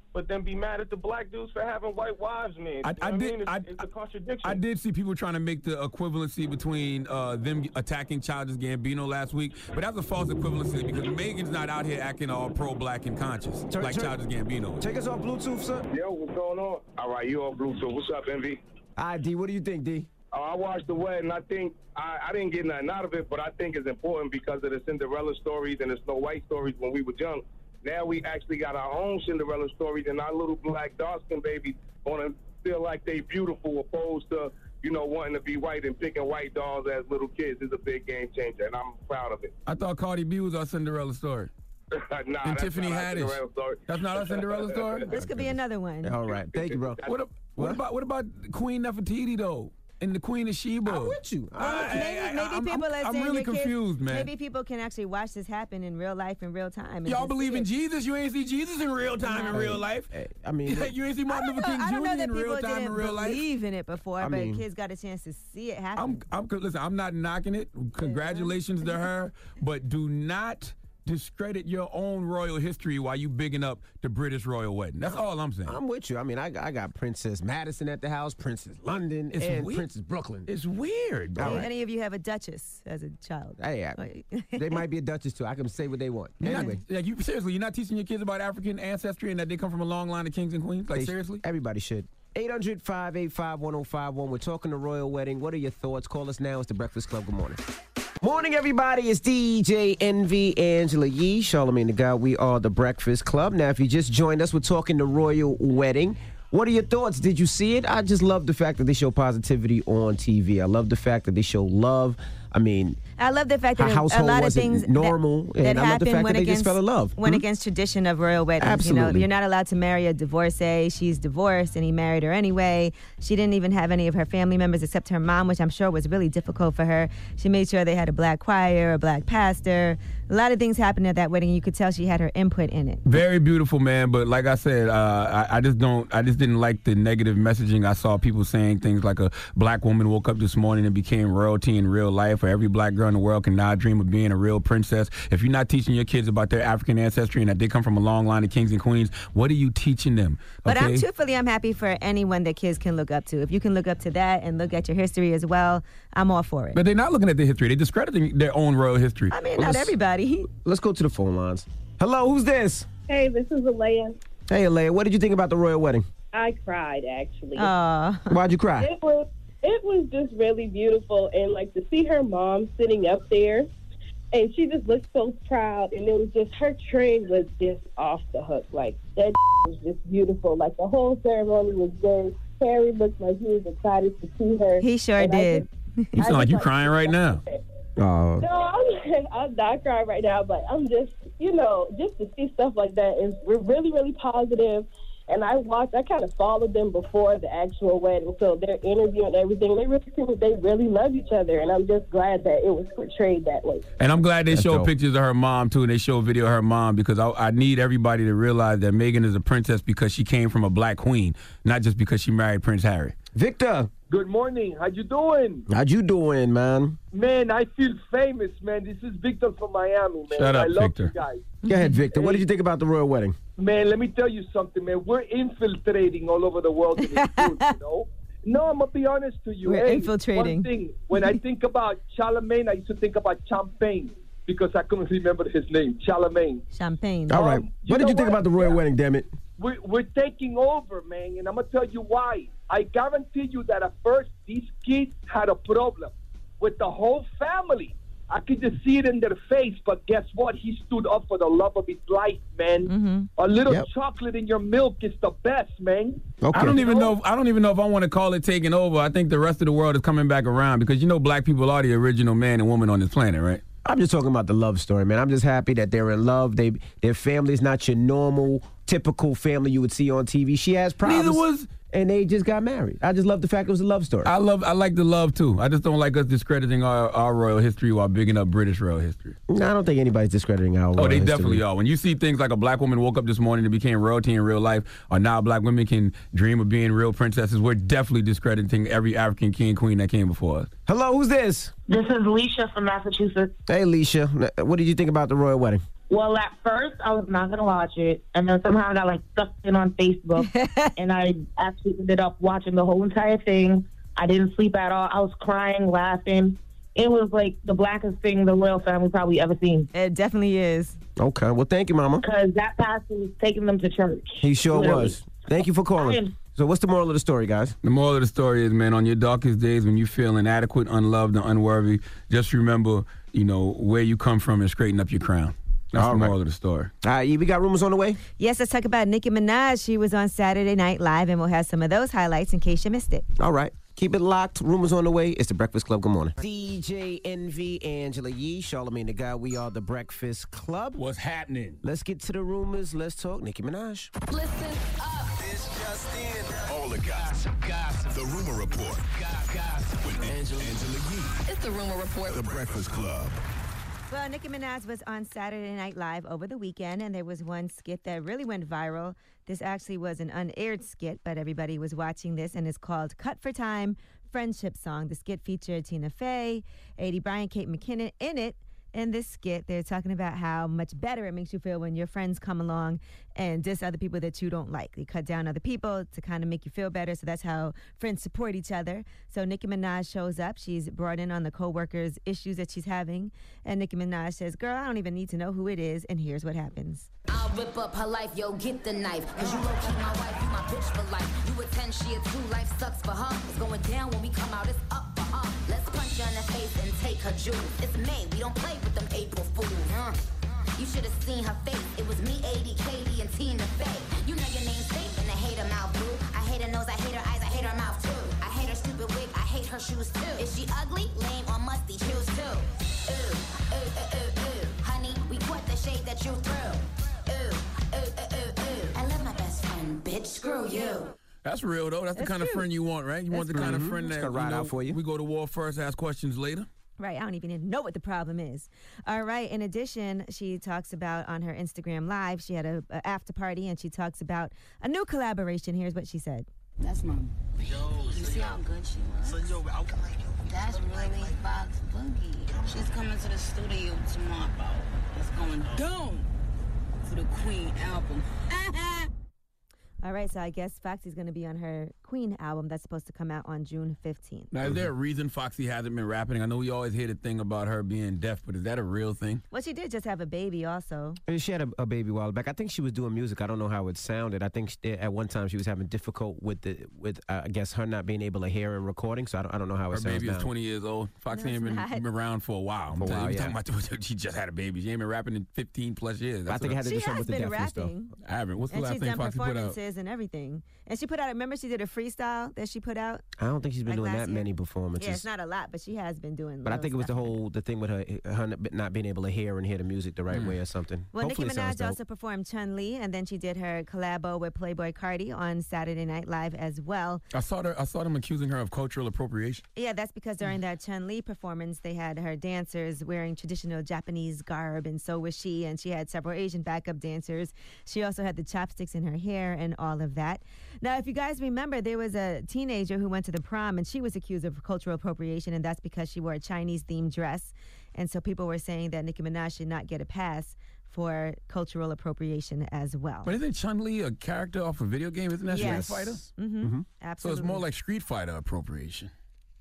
but then be mad at the black dudes for having white wives, man. I, You know I what did. mean? It's, I, it's a contradiction. I did see people trying to make the equivalency between uh, them attacking Childish Gambino last week, but that's a false equivalency because Megan's not out here acting all pro-black and conscious Turn- like turn- Childish Gambino. Take us off Bluetooth, sir. Yo, what's going on? All right, you on Bluetooth. What's up, Envy? All right, D, what do you think, D? Uh, I watched the wedding. I think I, I didn't get nothing out of it, but I think it's important because of the Cinderella stories and the Snow White stories when we were young. Now we actually got our own Cinderella stories, and our little black dark-skinned babies want to feel like they beautiful opposed to, you know, wanting to be white and picking white dolls as little kids. Is a big game changer, and I'm proud of it. I thought Cardi B was our Cinderella story. nah, and that's Tiffany not our Haddish. Cinderella story. That's not our Cinderella story? This could be another one. All right. Thank you, bro. What, a, what about what about Queen Nefertiti, though? And the Queen of Sheba? I'm with you. I- Maybe, I- maybe I'm- people I'm, are I'm saying really your kids- confused, man. Maybe people can actually watch this happen in real life, in real time. and Y'all just believe see in it. Jesus? You ain't see Jesus in real time in Hey, real life? hey, I mean, you ain't see Martin Luther King I don't know Junior that in people real time didn't in real life? believe in it before, I but mean- kids got a chance to see it happen. I'm, I'm, listen, I'm not knocking it. Congratulations to her, but do not discredit your own royal history while you bigging up the British royal wedding. That's all I'm saying. I'm with you. I mean, I, I got Princess Madison at the house, Princess London, It's and weird. Princess Brooklyn. It's weird. Do All right. any of you have a duchess as a child? Hey, I, they might be a duchess too. I can say what they want. You're not- Anyway, like you seriously, you're not teaching your kids about African ancestry and that they come from a long line of kings and queens? Like they- seriously? everybody should. eight hundred, five eight five, one oh five one. We're talking the royal wedding. What are your thoughts? Call us now. It's the Breakfast Club. Good morning. Morning, everybody. It's D J Envy, Angela Yee, Charlamagne the God. We are the Breakfast Club. Now, if you just joined us, we're talking the royal wedding. What are your thoughts? Did you see it? I just love the fact that they show positivity on T V. I love the fact that they show love. I mean, I love the fact her that a household lot of wasn't things normal, that, and that I love the happen fact went that they against just fell in love. went Hmm? against tradition of royal weddings. You know, Absolutely. you're not allowed to marry a divorcee. She's divorced, and he married her anyway. She didn't even have any of her family members except her mom, which I'm sure was really difficult for her. She made sure they had a black choir, a black pastor. A lot of things happened at that wedding. You could tell she had her input in it. Very beautiful, man. But like I said, uh, I, I just don't. I just didn't like the negative messaging. I saw people saying things like a black woman woke up this morning and became royalty in real life, or every black girl in the world can now dream of being a real princess. If you're not teaching your kids about their African ancestry and that they come from a long line of kings and queens, what are you teaching them? But Okay? I'm truthfully, I'm happy for anyone that kids can look up to. If you can look up to that and look at your history as well, I'm all for it. But they're not looking at their history. They're discrediting their own royal history. I mean, not everybody. Let's go to the phone lines. Hello, who's this? Hey, this is Alea. Hey, Alea, what did you think about the royal wedding? I cried actually. Why'd you cry? It was it was just really beautiful, and like to see her mom sitting up there, and she just looked so proud, and it was just her train was just off the hook. Like that was just beautiful. Like the whole ceremony was good. Harry looked like he was excited to see her. He sure and I did. just- You I sound like just, you crying right now. Oh. No, I'm, I'm not crying right now, but I'm just, you know, just to see stuff like that is we're really, really positive. And I watched, I kind of followed them before the actual wedding, so their interview and everything, they really seem that they really love each other, and I'm just glad that it was portrayed that way. And I'm glad they That's show dope. pictures of her mom, too, and they show a video of her mom because I, I need everybody to realize that Meghan is a princess because she came from a black queen, not just because she married Prince Harry. Victor, Good morning. How you doing? how you doing, man? Man, I feel famous, man. This is Victor from Miami, man. Shut up, I love Victor. you guys. Go ahead, Victor. What did you think about the royal wedding? Man, let me tell you something, man. We're infiltrating all over the world in this food, you know? No, I'm going to be honest to you. We're Hey, infiltrating. One thing, when I think about Charlamagne, I used to think about champagne because I couldn't remember his name, Charlamagne. Champagne. All right. Um, you what did know you think what? about the royal wedding, damn it? We're, we're taking over, man, and I'm going to tell you why. I guarantee you that at first these kids had a problem with the whole family. I could just see it in their face, but guess what? He stood up for the love of his life, man. Mm-hmm. A little Yep. chocolate in your milk is the best, man. I don't even know. I don't even know if I want to call it taking over. I think the rest of the world is coming back around because you know black people are the original man and woman on this planet, right? I'm just talking about the love story, man. I'm just happy that they're in love. They their family is not your normal, typical family you would see on T V. She has problems. Neither was- and they just got married. I just love the fact it was a love story. I love. I like the love too. I just don't like us discrediting our, our royal history while bigging up British royal history. No, I don't think anybody's discrediting our Oh, royal they history. definitely are. When you see things like a black woman woke up this morning and became royalty in real life, or now black women can dream of being real princesses, we're definitely discrediting every African king and queen that came before us. Hello, who's this? This is Leisha from Massachusetts. Hey, Leisha. What did you think about the royal wedding? Well, at first, I was not going to watch it. And then somehow I got, like, sucked in on Facebook. And I actually ended up watching the whole entire thing. I didn't sleep at all. I was crying, laughing. It was, like, the blackest thing the royal family probably ever seen. It definitely is. Okay. Well, thank you, Mama. Because that pastor was taking them to church. He sure Literally. was. Thank you for calling. So what's the moral of the story, guys? The moral of the story is, man, on your darkest days when you feel inadequate, unloved, and unworthy, just remember, you know, where you come from and straighten up your crown. That's All the right. moral of the story. All right, we got rumors on the way? Yes, let's talk about Nicki Minaj. She was on Saturday Night Live, and we'll have some of those highlights in case you missed it. All right. Keep it locked. Rumors on the way. It's The Breakfast Club. Good morning. D J Envy, Angela Yee, Charlamagne the Guy. We are The Breakfast Club. What's happening? Let's get to the rumors. Let's talk Nicki Minaj. Listen up. It's just in. All the gossip, gossip. The Rumor Report. Gossip with Angela, Angela Yee. It's the Rumor Report. The Breakfast Club. Well, Nicki Minaj was on Saturday Night Live over the weekend, and there was one skit that really went viral. This actually was an unaired skit, but everybody was watching this, and it's called Cut for Time Friendship Song. The skit featured Tina Fey, Aidy Bryant, Kate McKinnon in it. In this skit, they're talking about how much better it makes you feel when your friends come along and diss other people that you don't like. They cut down other people to kind of make you feel better, so that's how friends support each other. So Nicki Minaj shows up. She's brought in on the co-workers' issues that she's having, and Nicki Minaj says, girl, I don't even need to know who it is, and here's what happens. I'll rip up her life, yo, get the knife. Cause you low-key my wife, you my bitch for life. You a ten, she a two, life sucks for her. It's going down when we come out, it's up for her. Let's punch her in the face and take her jewels. It's May, we don't play with them April Fools. Uh, you should have seen her face. It was me, Aidy, Katie, and Tina Fey. You know your name's safe and I hate her mouth, boo. I hate her nose, I hate her eyes, I hate her mouth too. I hate her stupid wig, I hate her shoes too. Is she ugly, lame, or musty? Choose too. Ooh, ooh, ooh, ooh, ooh. Honey, we put the shade that you threw. Ooh, ooh, ooh, ooh, ooh. I love my best friend, bitch. Screw you. That's real, though. That's, That's the kind true. of friend you want, right? You want the kind of friend that gonna ride you know, out for you. We go to war first, ask questions later. Right, I don't even know what the problem is. All right, in addition, she talks about on her Instagram Live, she had a, a after party, and she talks about a new collaboration. Here's what she said. That's my. You see how good she was? That's really Fox Boogie. She's coming to the studio tomorrow. It's going down for the Queen album. All right, so I guess Foxy's going to be on her Queen album that's supposed to come out on June fifteenth. Now, is there a reason Foxy hasn't been rapping? I know we always hear the thing about her being deaf, but is that a real thing? Well, she did just have a baby also. And She had a, a baby a while back. I think she was doing music. I don't know how it sounded. I think she, at one time she was having difficult with the with uh, I guess her not being able to hear and recording. So I don't, I don't know how it Her sounds baby now. is twenty years old. Foxy No, ain't been, it's not. been around for a while. I'm For a telling while, you, yeah. talking about she just had a baby. She ain't been rapping in fifteen plus years. I That's think it what had to She do something has with the been deafness, though. rapping. I haven't. What's the And last she's thing done Foxy put out? performances and everything. And she put out, remember she did a freestyle that she put out? I don't think she's been Like doing last that year? many performances. Yeah, it's not a lot, but she has been doing But I little think it was the stuff. whole the thing with her, her not being able to hear and hear the music the right way or something. Well, Hopefully Nicki it sounds Minaj dope. also performed Chun-Li, and then she did her collabo with Playboy Cardi on Saturday Night Live as well. I saw her. I saw them accusing her of cultural appropriation. Yeah, that's because during that Chun-Li performance, they had her dancers wearing traditional Japanese garb, and so was she, and she had several Asian backup dancers. She also had the chopsticks in her hair and all of that. Now, if you guys remember, there was a teenager who went to the prom, and she was accused of cultural appropriation, and that's because she wore a Chinese-themed dress. And so people were saying that Nicki Minaj should not get a pass for cultural appropriation as well. But isn't Chun-Li a character off a video game? Isn't that Yes. Street Fighter? Mm-hmm. So Absolutely. it's more like Street Fighter appropriation,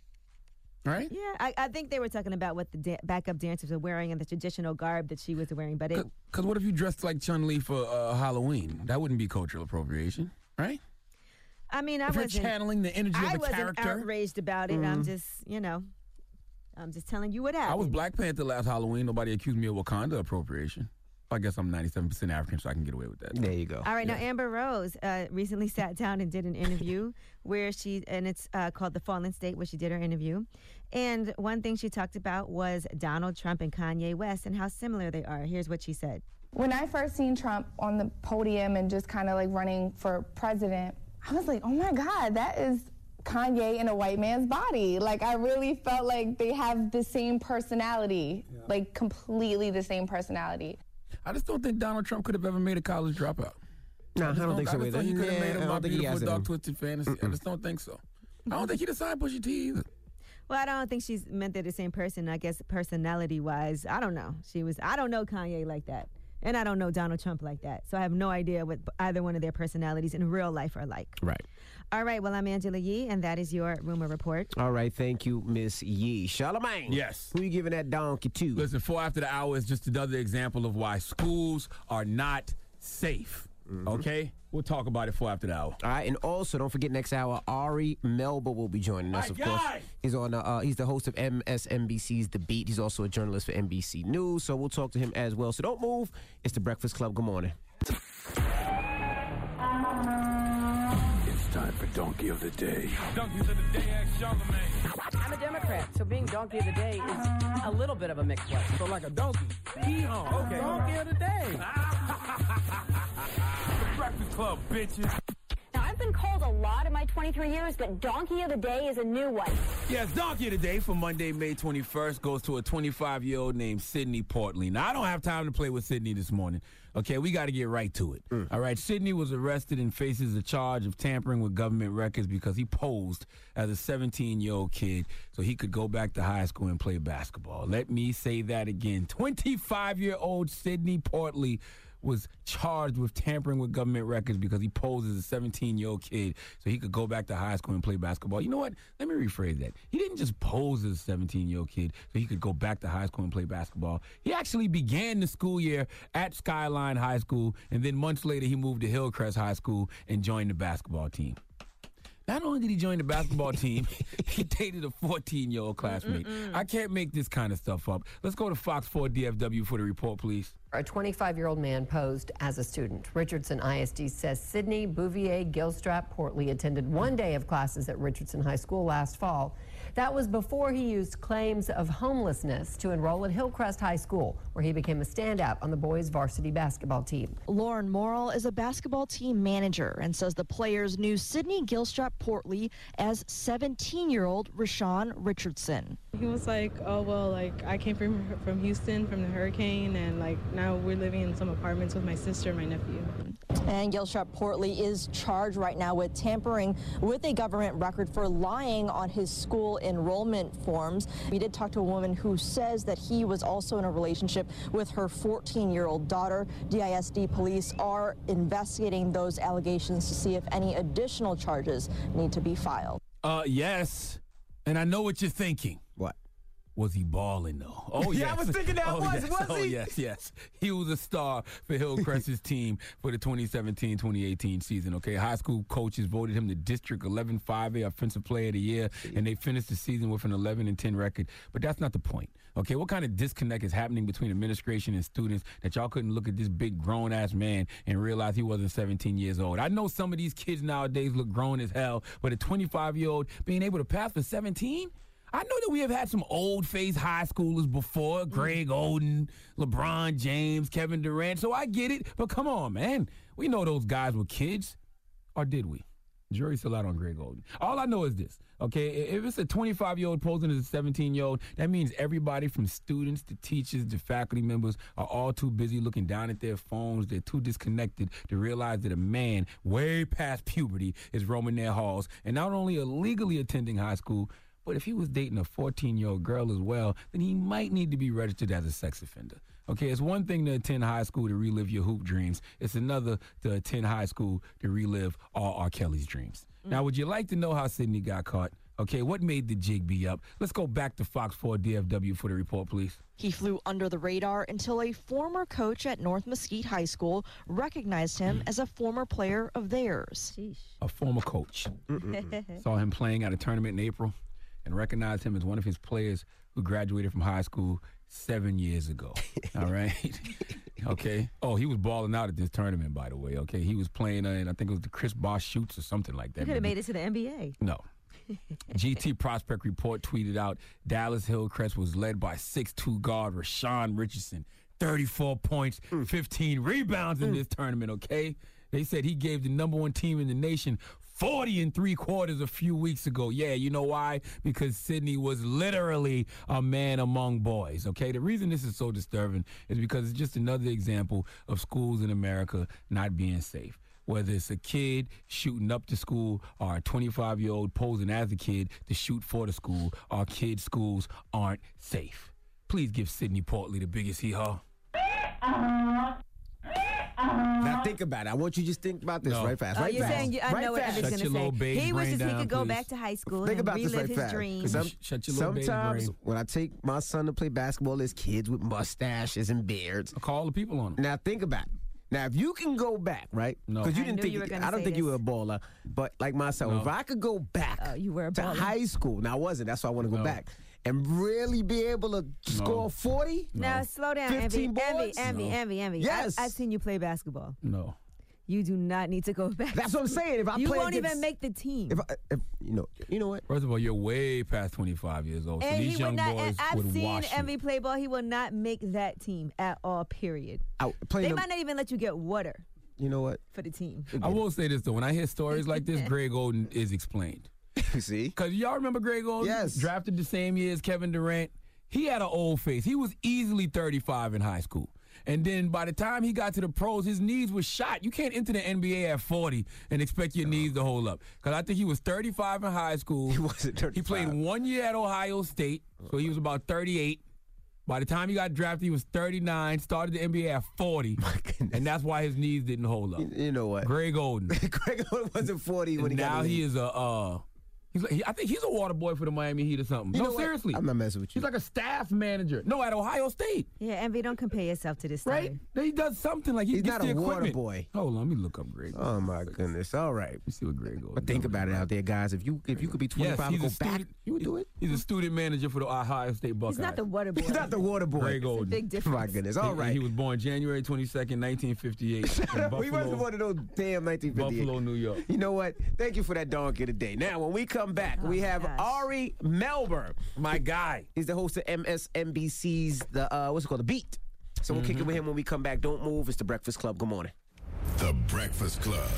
right? Yeah, I, I think they were talking about what the da- backup dancers were wearing and the traditional garb that she was wearing. But it, Because what if you dressed like Chun-Li for uh, Halloween? That wouldn't be cultural appropriation, right? I mean, I If you're wasn't channeling the energy of I the wasn't character. outraged about it. I'm Mm. just, you know, I'm just telling you what happened. I was Black Panther last Halloween. Nobody accused me of Wakanda appropriation. I guess I'm ninety-seven percent African, so I can get away with that. There you go. All right, now Amber Rose uh, recently sat down and did an interview where she, and it's uh, called The Fallen State, where she did her interview. And one thing she talked about was Donald Trump and Kanye West and how similar they are. Here's what she said. When I first seen Trump on the podium and just kind of like running for president, I was like, oh my God, that is Kanye in a white man's body. Like, I really felt like they have the same personality, like completely the same personality. I just don't think Donald Trump could have ever made a college dropout. No, I just don't think so I just either. thought he could have Yeah, made I him don't my think he beautiful has it dark in- twisted fantasy. I just don't think so. I don't think he'd have signed Pusha T either. Well, I don't think she's meant they're the same person. I guess personality-wise, I don't know. She was, I don't know Kanye like that. And I don't know Donald Trump like that. So I have no idea what either one of their personalities in real life are like. Right. All right. Well, I'm Angela Yee, and that is your rumor report. All right. Thank you, Miss Yee. Charlamagne. Yes. Who you giving that donkey to? Listen, four after the hour is just another example of why schools are not safe. Mm-hmm. Okay? We'll talk about it four after the hour. All right, and also don't forget next hour, Ari Melba will be joining us. My of guy! course, he's on. Uh, uh, he's the host of M S N B C's The Beat. He's also a journalist for N B C News, so we'll talk to him as well. So don't move. It's the Breakfast Club. Good morning. It's time for Donkey of the Day. Donkey of the Day, ask Charlamagne. I'm a Democrat, so being Donkey of the Day is a little bit of a mixed blessing. So like a donkey. Hee-haw. Okay. Donkey of the Day. The Breakfast Club, bitches. Now, I've been called a lot in my twenty-three years, but Donkey of the Day is a new one. Yes, Donkey of the Day for Monday, May twenty-first goes to a twenty-five-year-old named Sidney Portley. Now, I don't have time to play with Sidney this morning. Okay, we got to get right to it. Mm. All right, Sidney was arrested and faces a charge of tampering with government records because he posed as a seventeen-year-old kid so he could go back to high school and play basketball. Let me say that again. twenty-five-year-old Sidney Portley was charged with tampering with government records because he posed as a seventeen-year-old kid so he could go back to high school and play basketball. You know what? Let me rephrase that. He didn't just pose as a seventeen-year-old kid so he could go back to high school and play basketball. He actually began the school year at Skyline High School, and then months later he moved to Hillcrest High School and joined the basketball team. Not only did he join the basketball team, he dated a fourteen-year-old classmate. Mm-mm. I can't make this kind of stuff up. Let's go to Fox four D F W for the report, please. A twenty-five-year-old man posed as a student. Richardson I S D says Sidney Bouvier Gilstrap Portley attended one day of classes at Richardson High School last fall. That was before he used claims of homelessness to enroll at Hillcrest High School, where he became a standout on the boys' varsity basketball team. Lauren Morrill is a basketball team manager and says the players knew Sidney Gilstrap Portley as seventeen-year-old Rashawn Richardson. He was like, oh, well, like, I came from from Houston, from the hurricane, and, like, now we're living in some apartments with my sister and my nephew. And Gilstrap Portley is charged right now with tampering with a government record for lying on his school enrollment forms. We did talk to a woman who says that he was also in a relationship with her fourteen-year-old daughter. D I S D police are investigating those allegations to see if any additional charges need to be filed. Uh, yes. And I know what you're thinking. What? Was he balling, though? Oh, yeah, yes. I was thinking that oh, was, yes. was oh, he? yes, yes. He was a star for Hillcrest's team for the twenty seventeen twenty eighteen season, okay? High school coaches voted him the District eleven five A Offensive Player of the Year, and they finished the season with an eleven and ten record. But that's not the point, okay? What kind of disconnect is happening between administration and students that y'all couldn't look at this big grown-ass man and realize he wasn't seventeen years old? I know some of these kids nowadays look grown as hell, but a twenty-five-year-old being able to pass for seventeen? I know that we have had some old-faced high schoolers before, Greg Oden, LeBron James, Kevin Durant, so I get it. But come on, man. We know those guys were kids. Or did we? Jury's still out on Greg Oden. All I know is this, okay? If it's a twenty-five-year-old posing as a seventeen-year-old, that means everybody from students to teachers to faculty members are all too busy looking down at their phones. They're too disconnected to realize that a man way past puberty is roaming their halls and not only illegally attending high school, but if he was dating a fourteen-year-old girl as well, then he might need to be registered as a sex offender. Okay, it's one thing to attend high school to relive your hoop dreams. It's another to attend high school to relive all R. Kelly's dreams. Mm. Now, would you like to know how Sidney got caught? Okay, what made the jig be up? Let's go back to Fox four D F W for the report, please. He flew under the radar until a former coach at North Mesquite High School recognized him as a former player of theirs. Sheesh. A former coach. Saw him playing at a tournament in April and recognized him as one of his players who graduated from high school seven years ago. All right? Okay. Oh, he was balling out at this tournament, by the way. Okay. He was playing, uh, and I think it was the Chris Bosh Shoots or something like that. He could have made it to the N B A. No. G T Prospect Report tweeted out Dallas Hillcrest was led by six two guard Rashawn Richardson. thirty-four points, fifteen rebounds in this tournament, okay? They said he gave the number one team in the nation forty and three quarters a few weeks ago. Yeah, you know why? Because Sidney was literally a man among boys, okay? The reason this is so disturbing is because it's just another example of schools in America not being safe. Whether it's a kid shooting up to school or a twenty-five-year-old posing as a kid to shoot for the school, our kids' schools aren't safe. Please give Sidney Portley the biggest hee-haw. Now think about it. I want you to just think about this No. right fast. Oh, Right you're fast. saying you, I right know what fast. Evan's Shut going your little to say. baby He wishes brain he down, could go please. back to high school Think and about this relive right his fast. 'Cause dreams. I'm- Shut your little baby Sometimes brain. when I take my son to play basketball, there's kids with mustaches and beards. I call the people on him. Now think about it. Now if you can go back, right? No. Because you I didn't knew think you were gonna I don't say think you this. were a baller, but like myself, No. if I could go back Oh, you were a to baller. high school, now I wasn't. That's why I want to go No. back and really be able to score forty. Now slow down, Envy. fifteen Envy, boards? Envy, No. Envy, Envy. Yes. I, I've seen you play basketball. No. You do not need to go back. That's what I'm saying. If I you play won't against- even make the team. If, I, if you know, you know what? First of all, you're way past twenty-five years old. So and these he young would not. boys And I've would seen wash you. Envy play ball. He will not make that team at all. Period. I, playing They them- might not even let you get water you know what? for the team. I will say this though: when I hear stories like this, Greg Oden is explained. You see? Because y'all remember Greg Oden? Yes. Drafted the same year as Kevin Durant. He had an old face. He was easily thirty-five in high school. And then by the time he got to the pros, his knees were shot. You can't enter the N B A at forty and expect your knees to hold up. Because I think he was thirty-five in high school. He wasn't thirty-five. He played one year at Ohio State, so he was about thirty-eight. By the time he got drafted, he was thirty-nine, started the N B A at forty. And that's why his knees didn't hold up. You, you know what? Greg Oden. Greg Oden wasn't forty when he now got in the he league. is a, uh, he's like, he, I think he's a water boy for the Miami Heat or something. You no, know what? seriously. I'm not messing with you. He's like a staff manager. No, at Ohio State. Yeah, Envy, don't compare yourself to this Right? story. He does something like he He's gets not the a water equipment. boy. Hold on, let me look up Greg. Oh my goodness! All right, Let me see what Greg goes. but think about it out there, guys. If you if you could be Yes, twenty-five he's and a go back, student. you would do it. He's a student manager for the Ohio State Buckeyes. He's not the water boy. He's not the water boy. Greg Oden. Big difference. My goodness! All He- right, He was born January twenty-second, nineteen fifty-eight. in we wasn't Buffalo, one of those damn nineteen fifty-eight. Buffalo, New York. You know what? Thank you for that donkey today. Now, when we come back, we have gosh. Ari Melber. My guy. He's the host of M S N B C's the uh, what's it called, The Beat. So we'll kick it with him when we come back. Don't move. It's the Breakfast Club. Good morning. The Breakfast Club.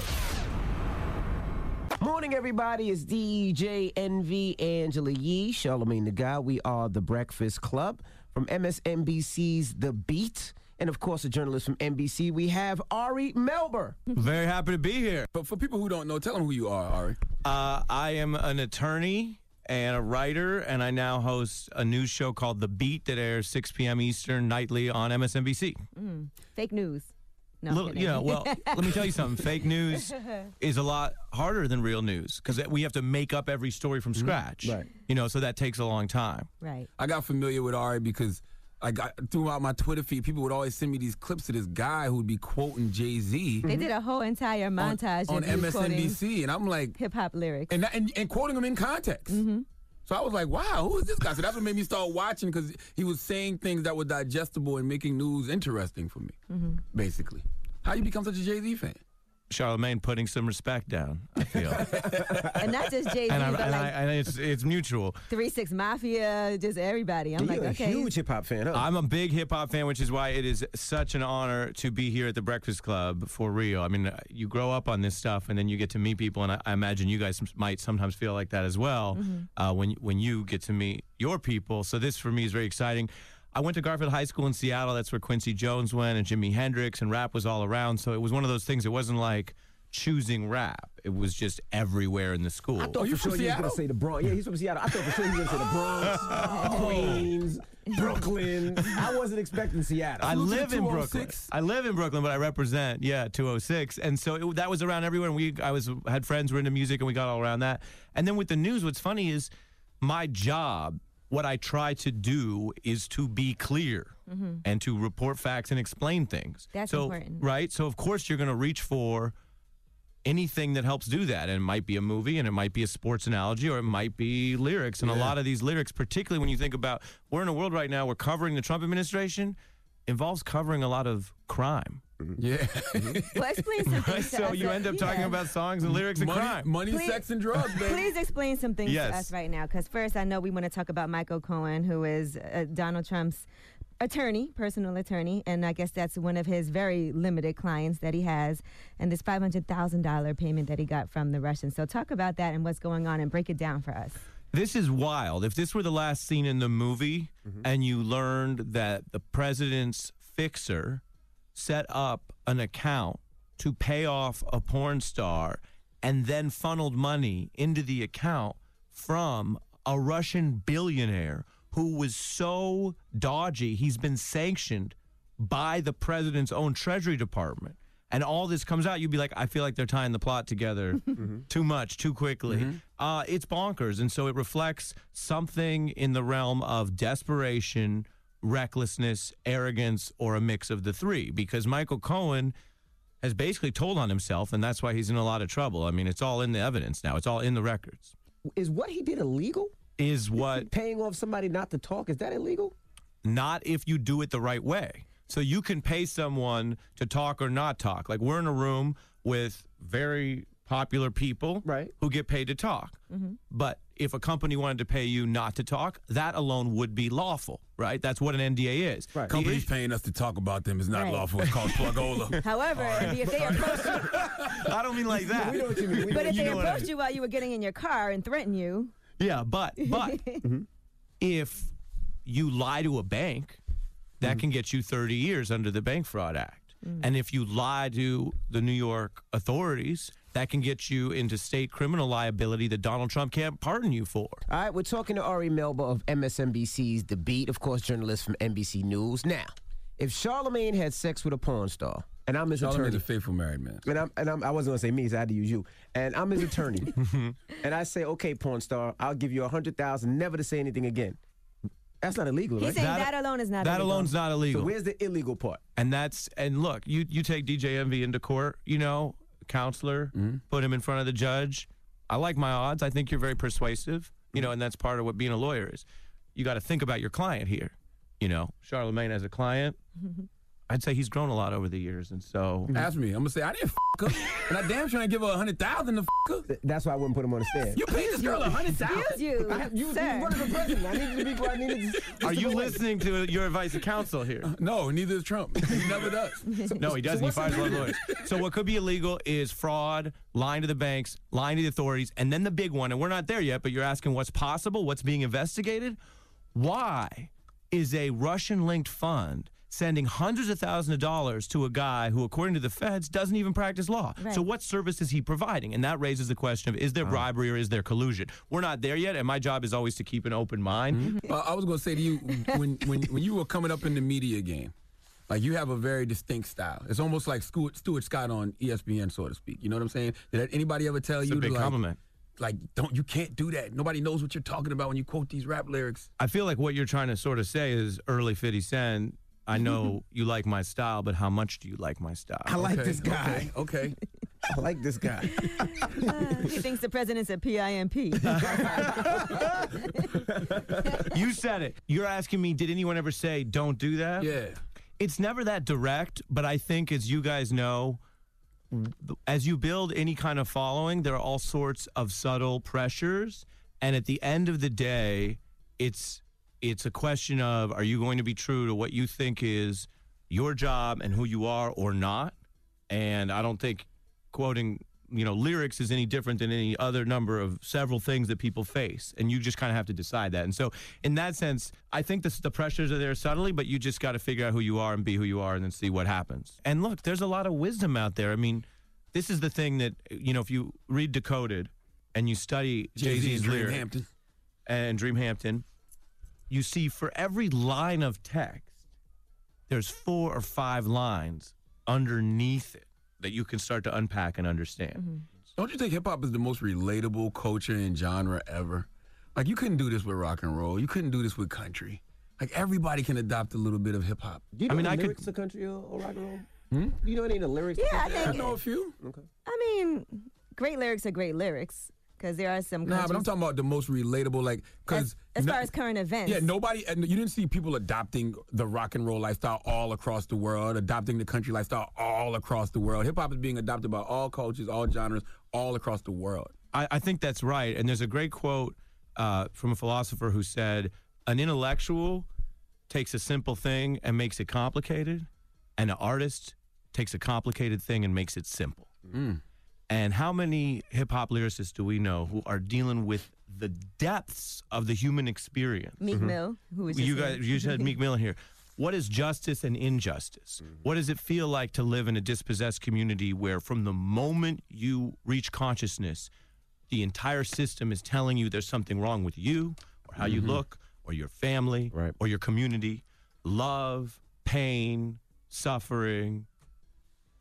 Morning, everybody. It's D J Envy, Angela Yee, Charlamagne the Guy. We are the Breakfast Club from M S N B C's The Beat. And, of course, a journalist from N B C. We have Ari Melber. Very happy to be here. But for people who don't know, tell them who you are, Ari. Uh, I am an attorney and a writer, and I now host a news show called The Beat that airs six p.m. Eastern nightly on M S N B C. Mm. Fake news. No, I'm Little, kidding. you know, well, let me tell you something. Fake news is a lot harder than real news because we have to make up every story from scratch. Right. You know, so that takes a long time. Right. I got familiar with Ari because I got throughout my Twitter feed, people would always send me these clips of this guy who would be quoting Jay-Z. They did a whole entire montage on, on of you M S N B C, quoting and I'm like, hip hop lyrics. and, that, and and quoting him in context. Mm-hmm. So I was like, wow, who is this guy? So that's what made me start watching because he was saying things that were digestible and making news interesting for me, Mm-hmm. basically. How you become such a Jay-Z fan? Charlamagne putting some respect down, I feel. And not just Jay-Z, and I, but and, I, like and it's, it's mutual. three six Mafia, just everybody. I'm like, You're okay. a huge hip hop fan, huh? I'm a big hip hop fan, which is why it is such an honor to be here at the Breakfast Club for real. I mean, you grow up on this stuff, and then you get to meet people, and I, I imagine you guys might sometimes feel like that as well Mm-hmm. uh, when when you get to meet your people. So this for me is very exciting. I went to Garfield High School in Seattle. That's where Quincy Jones went, and Jimi Hendrix, and rap was all around. So it was one of those things. It wasn't like choosing rap. It was just everywhere in the school. I thought for sure he was going to say the Bronx. Yeah, he's from Seattle. I thought for sure he was going to say the Bronx, Queens, Brooklyn. I wasn't expecting Seattle. I Salute to live in two oh Brooklyn. six. I live in Brooklyn, but I represent, yeah, two oh six. And so it, that was around everywhere. And we, I was had friends who were into music, and we got all around that. And then with the news, what's funny is my job, what I try to do is to be clear Mm-hmm. and to report facts and explain things. That's so, important. Right? So, of course, you're going to reach for anything that helps do that. And it might be a movie, and it might be a sports analogy, or it might be lyrics. And a Yeah. lot of these lyrics, particularly when you think about, we're in a world right now where covering the Trump administration involves covering a lot of crime. Yeah. Well, explain some things to So us. you end up talking Yeah. about songs and lyrics and money, crime. money Please- sex, and drugs, baby. Please explain some things Yes. to us right now, because first I know we want to talk about Michael Cohen, who is uh, Donald Trump's attorney, personal attorney, and I guess that's one of his very limited clients that he has, and this five hundred thousand dollars payment that he got from the Russians. So talk about that and what's going on and break it down for us. This is wild. If this were the last scene in the movie Mm-hmm. and you learned that the president's fixer set up an account to pay off a porn star and then funneled money into the account from a Russian billionaire who was so dodgy, he's been sanctioned by the president's own Treasury Department. and all this comes out, you'd be like, I feel like they're tying the plot together too much, too quickly. Mm-hmm. Uh, it's bonkers. And so it reflects something in the realm of desperation, recklessness, arrogance, or a mix of the three. Because Michael Cohen has basically told on himself, and that's why he's in a lot of trouble. I mean, it's all in the evidence now. It's all in the records. Is what he did illegal? Is what... Paying off somebody not to talk, is that illegal? Not if you do it the right way. So you can pay someone to talk or not talk. Like, we're in a room with very popular people right. who get paid to talk. Mm-hmm. But if a company wanted to pay you not to talk, that alone would be lawful, right? That's what an N D A is. Right. Companies paying us to talk about them is not Right. lawful. It's called plugola. However, if they approach you, I don't mean like that. We know what you mean. We but know if you they know what I approach mean. you while you were getting in your car and threaten you, Yeah, but but if you lie to a bank, that can get you thirty years under the Bank Fraud Act. And if you lie to the New York authorities, that can get you into state criminal liability that Donald Trump can't pardon you for. All right, we're talking to Ari Melba of M S N B C's The Beat, of course, journalist from N B C News. Now, if Charlemagne had sex with a porn star, and I'm his Charlamagne's attorney, a faithful married man. and I'm, and I'm, I wasn't gonna say me, so I had to use you, and I'm his attorney, and I say, okay, porn star, I'll give you a hundred thousand, never to say anything again. That's not illegal, he's right? saying that, alone is not That illegal. alone's not illegal. So where's the illegal part? And that's and look, you you take D J Envy into court, you know, counselor, put him in front of the judge. I like my odds. I think you're very persuasive, you know, and that's part of what being a lawyer is. You got to think about your client here. You know, Charlemagne as a client, I'd say he's grown a lot over the years, and so Ask me. I'm gonna say I didn't f her, and I damn sure ain't give her a hundred thousand to f her. That's why I wouldn't put him on the stand. You paid this girl a hundred thousand. Excuse you, I have, you, sir. you running for president. I needed to be where I needed to. are you listening to your advice of counsel here? No, neither is Trump. He never does. No, he doesn't. He fires a lot of lawyers. So what could be illegal is fraud, lying to the banks, lying to the authorities, and then the big one, and we're not there yet, but you're asking what's possible, what's being investigated? Why is a Russian-linked fund sending hundreds of thousands of dollars to a guy who, according to the feds, doesn't even practice law? Right. So what service is he providing? And that raises the question of, is there bribery or is there collusion? We're not there yet, and my job is always to keep an open mind. Uh, I was gonna say to you when when when you were coming up in the media game, like you have a very distinct style. It's almost like Stuart, Stuart Scott on E S P N, so to speak. You know what I'm saying? Did anybody ever tell It's you a big to like, compliment. like don't you can't do that? Nobody knows what you're talking about when you quote these rap lyrics. I feel like what you're trying to sort of say is early fifty Cent, I know you like my style, but how much do you like my style? I like Okay, this guy. Okay. okay. I like this guy. He thinks the president's a P I M P. You said it. You're asking me, did anyone ever say, don't do that? Yeah. It's never that direct, but I think, as you guys know, as you build any kind of following, there are all sorts of subtle pressures. And at the end of the day, it's it's a question of, are you going to be true to what you think is your job and who you are or not? And I don't think quoting, you know, lyrics is any different than any other number of several things that people face. And you just kind of have to decide that. And so in that sense, I think the, the pressures are there subtly, but you just got to figure out who you are and be who you are and then see what happens. And look, there's a lot of wisdom out there. I mean, this is the thing that, you know, if you read Decoded and you study Jay-Z's and lyrics Dreamhampton. and Dreamhampton, you see for every line of text, there's four or five lines underneath it that you can start to unpack and understand. Mm-hmm. Don't you think hip hop is the most relatable culture and genre ever? Like you couldn't do this with rock and roll. You couldn't do this with country. Like everybody can adopt a little bit of hip hop. Do you know I mean, the I could- lyrics of country or, or rock and roll? Hmm? Do you know any of the lyrics? Yeah, I of think- country? I know a few. Okay. I mean, great lyrics are great lyrics because there are some. Nah, but I'm countries- talking about the most relatable, like, because as, as far as current events. yeah, nobody, and you didn't see people adopting the rock and roll lifestyle all across the world, adopting the country lifestyle all across the world. Hip hop is being adopted by all cultures, all genres, all across the world. I, I think that's right. And there's a great quote uh, from a philosopher who said, an intellectual takes a simple thing and makes it complicated, and an artist takes a complicated thing and makes it simple. Mm. And how many hip-hop lyricists do we know who are dealing with the depths of the human experience? Meek Mill, who was just You here. guys, you said Meek Mill here. What is justice and injustice? What does it feel like to live in a dispossessed community where from the moment you reach consciousness, the entire system is telling you there's something wrong with you or how you Mhm. look or your family Right. or your community? Love, pain, suffering,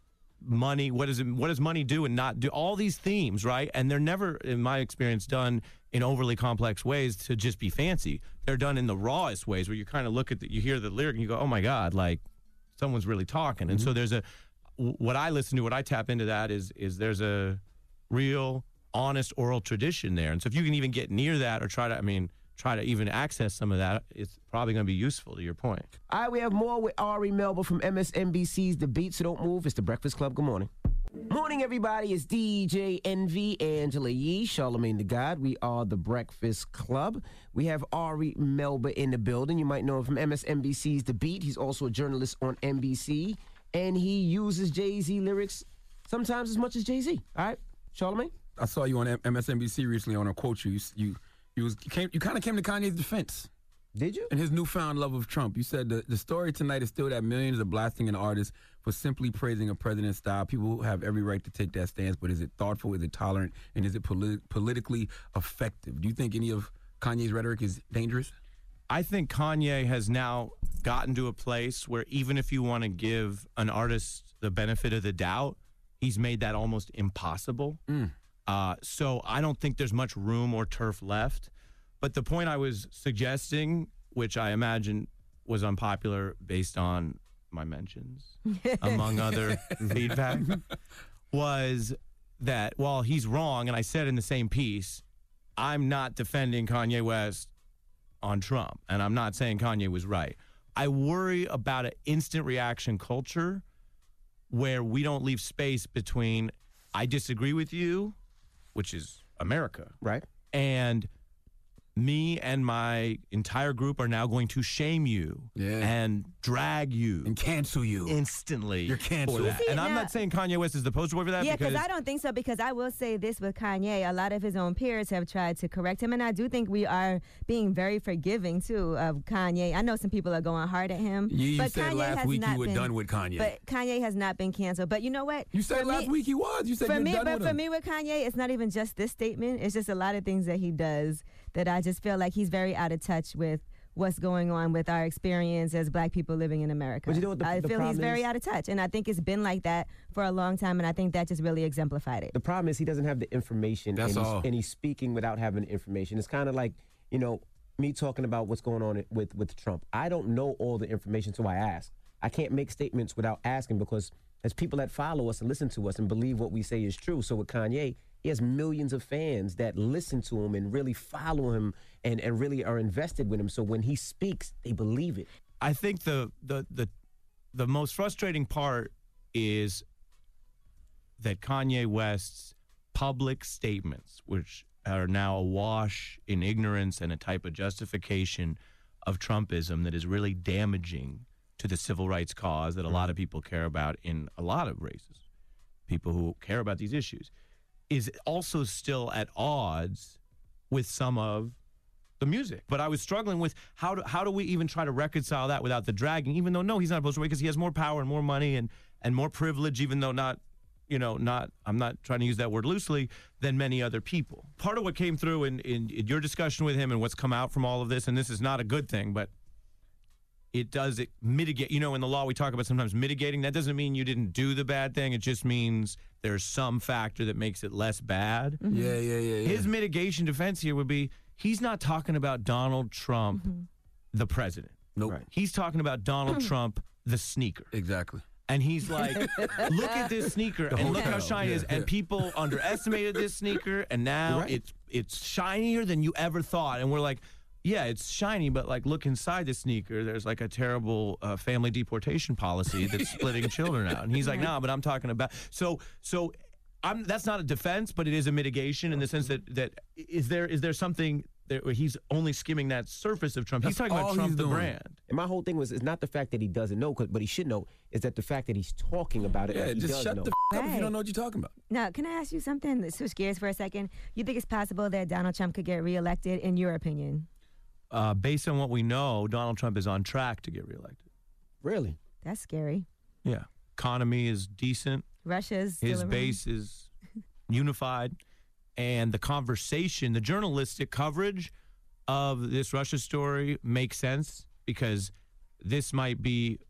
money, what does it, what does money do and not do? All these themes, right? And they're never, in my experience, done in overly complex ways to just be fancy. They're done in the rawest ways where you kind of look at the, you hear the lyric and you go, oh my God, like someone's really talking. And Mm-hmm. so there's a, what I listen to, what I tap into that is, is there's a real honest oral tradition there. And so if you can even get near that or try to, I mean, try to even access some of that, it's probably going to be useful to your point. All right, we have more with Ari Melba from M S N B C's The Beat, so don't move. It's The Breakfast Club. Good morning. Morning, everybody. It's D J Envy, Angela Yee, Charlamagne the God. We are The Breakfast Club. We have Ari Melba in the building. You might know him from M S N B C's The Beat. He's also a journalist on N B C, and he uses Jay-Z lyrics sometimes as much as Jay-Z. All right, Charlamagne? I saw you on M S N B C recently on a quote you. You you, was, you, came, you kind of came to Kanye's defense. Did you? And his newfound love of Trump. You said the, the story tonight is still that millions are blasting an artist for simply praising a president's style. People have every right to take that stance, but is it thoughtful, is it tolerant, and is it politi- politically effective? Do you think any of Kanye's rhetoric is dangerous? I think Kanye has now gotten to a place where even if you want to give an artist the benefit of the doubt, he's made that almost impossible. Mm. Uh, so I don't think there's much room or turf left. But the point I was suggesting, which I imagine was unpopular based on my mentions, among other feedback, was that while he's wrong, and I said in the same piece, I'm not defending Kanye West on Trump, and I'm not saying Kanye was right. I worry about an instant reaction culture where we don't leave space between I disagree with you, which is America, right, and me and my entire group are now going to shame you yeah. and drag you and cancel you instantly. You're canceled. for that. And I'm now- not saying Kanye West is the poster boy for that. Yeah, because because I don't think so. Because I will say this with Kanye, a lot of his own peers have tried to correct him, and I do think we are being very forgiving too of Kanye. I know some people are going hard at him, You, you but said Kanye last has week not you were been, done with Kanye. But Kanye has not been canceled. But you know what? You said For last me- week he was. You said for you're me, done but with for him. me with Kanye, it's not even just this statement. It's just a lot of things that he does that I just feel like he's very out of touch with what's going on with our experience as black people living in America. But you know what the- I the feel he's problem very is? out of touch, and I think it's been like that for a long time, and I think that just really exemplified it. The problem is he doesn't have the information, That's and, he's, all. and he's speaking without having the information. It's kind of like, you know, me talking about what's going on with, with Trump. I don't know all the information, so I ask. I can't make statements without asking because there's people that follow us and listen to us and believe what we say is true. So with Kanye, he has millions of fans that listen to him and really follow him and, and really are invested with him. So when he speaks, they believe it. I think the the the the most frustrating part is that Kanye West's public statements, which are now awash in ignorance and a type of justification of Trumpism that is really damaging to the civil rights cause that a lot of people care about in a lot of races, people who care about these issues, is also still at odds with some of the music. But I was struggling with how do, how do we even try to reconcile that without the dragging, even though, no, he's not opposed to it because he has more power and more money and, and more privilege, even though not, you know, not, I'm not trying to use that word loosely, than many other people. Part of what came through in, in, in your discussion with him and what's come out from all of this, and this is not a good thing, but it does it mitigate. You know, in the law we talk about sometimes mitigating. That doesn't mean you didn't do the bad thing. It just means there's some factor that makes it less bad. Mm-hmm. Yeah, yeah, yeah, yeah. His mitigation defense here would be he's not talking about Donald Trump, Mm-hmm. the president. Nope. Right. He's talking about Donald Trump, the sneaker. Exactly. And he's like, look at this sneaker and look how hotel. shiny it is. Yeah, And yeah. people underestimated this sneaker, and now Right. it's it's shinier than you ever thought. And we're like, yeah, it's shiny, but like look inside the sneaker. There's like a terrible uh, family deportation policy that's splitting children out. And he's like, no, but I'm talking about so so. I'm, that's not a defense, but it is a mitigation in the sense that that is there is there something that where he's only skimming that surface of Trump. He's That's talking about all Trump he's the doing. brand. And my whole thing was, it's not the fact that he doesn't know, 'cause- but he should know, is that the fact that he's talking about it. Yeah, like he just does shut know. the f- up if you don't know what you're talking about. Now, can I ask you something? Let's switch gears for a second. You think it's possible that Donald Trump could get reelected, in your opinion? Uh, based on what we know, Donald Trump is on track to get reelected. Really? That's scary. Yeah. Economy is decent. Russia's still His around. base is unified. And the conversation, the journalistic coverage of this Russia story makes sense because this might be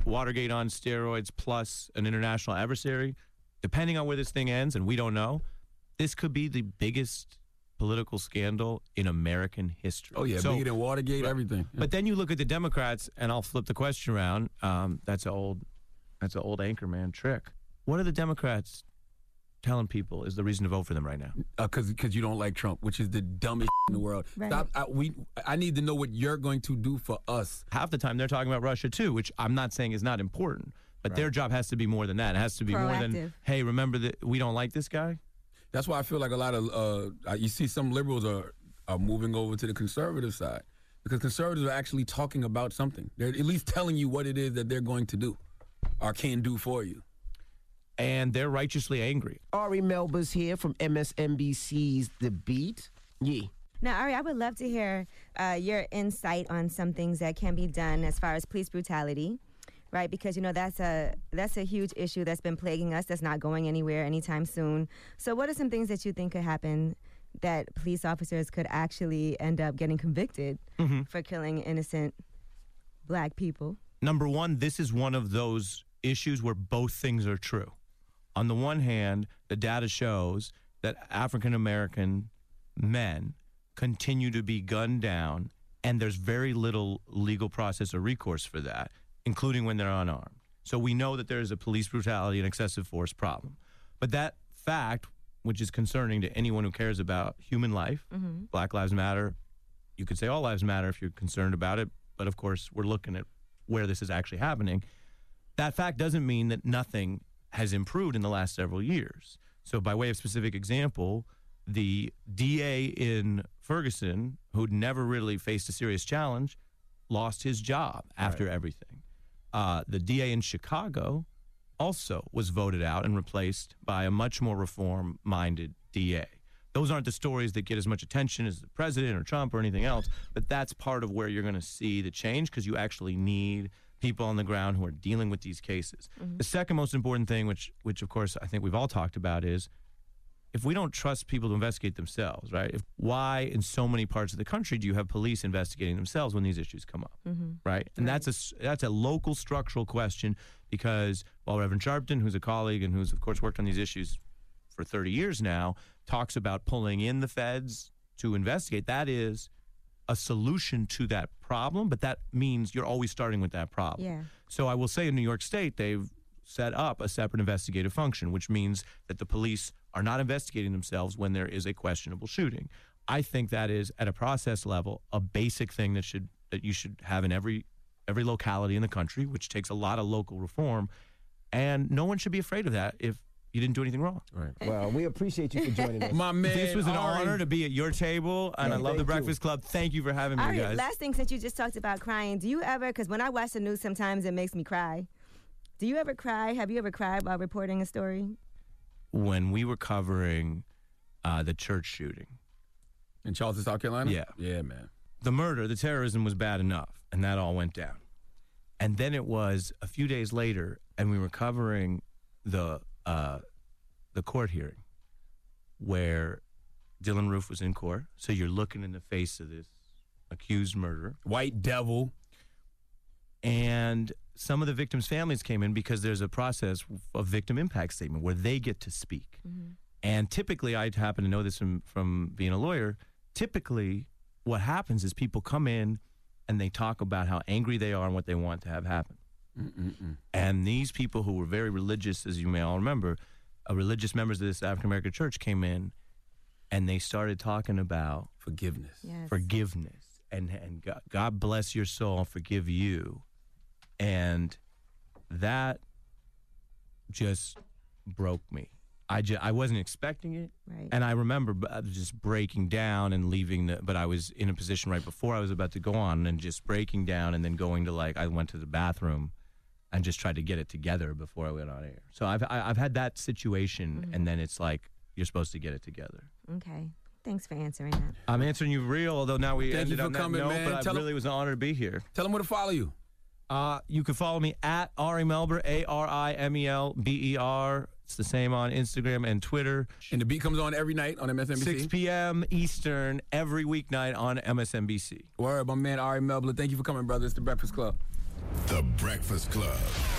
Watergate on steroids plus an international adversary. Depending on where this thing ends, and we don't know, this could be the biggest political scandal in American history. Oh, yeah, So- bigger than Watergate, everything. But then you look at the Democrats, and I'll flip the question around. Um, that's an old, that's an old anchorman trick. What are the Democrats telling people is the reason to vote for them right now? Because because you don't like Trump, which is the dumbest in the world. Right. Stop. I, we. I need to know what you're going to do for us. Half the time they're talking about Russia too, which I'm not saying is not important, but their job has to be more than that. It has to be more than, Proactive. hey, remember that we don't like this guy? That's why I feel like a lot of uh, you see some liberals are are moving over to the conservative side because conservatives are actually talking about something. They're at least telling you what it is that they're going to do or can do for you. And they're righteously angry. Ari Melba's here from M S N B C's The Beat. Yeah. Now, Ari, I would love to hear uh, your insight on some things that can be done as far as police brutality, right? Because, you know, that's a that's a huge issue that's been plaguing us that's not going anywhere anytime soon. So what are some things that you think could happen that police officers could actually end up getting convicted Mhm. for killing innocent black people? Number one, this is one of those issues where both things are true. On the one hand, the data shows that African American men continue to be gunned down, and there's very little legal process or recourse for that, including when they're unarmed. So we know that there is a police brutality and excessive force problem. But that fact, which is concerning to anyone who cares about human life, Mhm. Black Lives Matter, you could say all lives matter if you're concerned about it, but of course we're looking at where this is actually happening. That fact doesn't mean that nothing has improved in the last several years. So by way of specific example, the D A in Ferguson, who'd never really faced a serious challenge, lost his job after everything. Uh, the D A in Chicago also was voted out and replaced by a much more reform-minded D A. Those aren't the stories that get as much attention as the president or Trump or anything else, but that's part of where you're going to see the change because you actually need people on the ground who are dealing with these cases. Mhm. The second most important thing, which, which of course I think we've all talked about, is if we don't trust people to investigate themselves, right? If, why in so many parts of the country do you have police investigating themselves when these issues come up, Mhm. right? And that's a s- that's a local structural question because while Reverend Sharpton, who's a colleague and who's of course worked on these issues for thirty years now, talks about pulling in the feds to investigate, that is a solution to that problem, but that means you're always starting with that problem. Yeah. So I will say in New York State, they've set up a separate investigative function, which means that the police are not investigating themselves when there is a questionable shooting. I think that is, at a process level, a basic thing that should that you should have in every every locality in the country, which takes a lot of local reform. And no one should be afraid of that if you didn't do anything wrong. Right. Well, we appreciate you for joining us. My man, This was an Ari. honor to be at your table, and Yeah, I love the thank Breakfast Club. Thank you for having me, Ari, guys. last thing, since you just talked about crying, do you ever, because when I watch the news sometimes it makes me cry. Do you ever cry? Have you ever cried while reporting a story? When we were covering uh, the church shooting in Charleston, South Carolina? Yeah. Yeah, man. The murder, the terrorism was bad enough, and that all went down. And then it was a few days later, and we were covering the uh, the court hearing where Dylan Roof was in court. So you're looking in the face of this accused murderer. White devil. And some of the victims' families came in because there's a process of victim impact statement where they get to speak. And typically, I happen to know this from, from being a lawyer, typically what happens is people come in and they talk about how angry they are and what they want to have happen. Mm-mm-mm. And these people who were very religious, as you may all remember, uh, religious members of this African-American church came in and they started talking about forgiveness. Yes. Forgiveness. And, and God, God bless your soul and forgive you. And that just broke me. I, just, I wasn't expecting it. Right. And I remember b- just breaking down and leaving the, but I was in a position right before I was about to go on and just breaking down and then going to like, I went to the bathroom and just tried to get it together before I went on air. So I've, I, I've had that situation Mhm. and then it's like, you're supposed to get it together. Okay. Thanks for answering that. I'm answering you real, although now we Thank you ended for on that coming, note, man. but Tell it 'em- really was an honor to be here. Tell them where to follow you. Uh, you can follow me at Ari Melber, A R I M E L B E R. It's the same on Instagram and Twitter. And the beat comes on every night on M S N B C? six p.m. Eastern every weeknight on M S N B C. Word, my man Ari Melber. Thank you for coming, brother. It's the Breakfast Club. The Breakfast Club.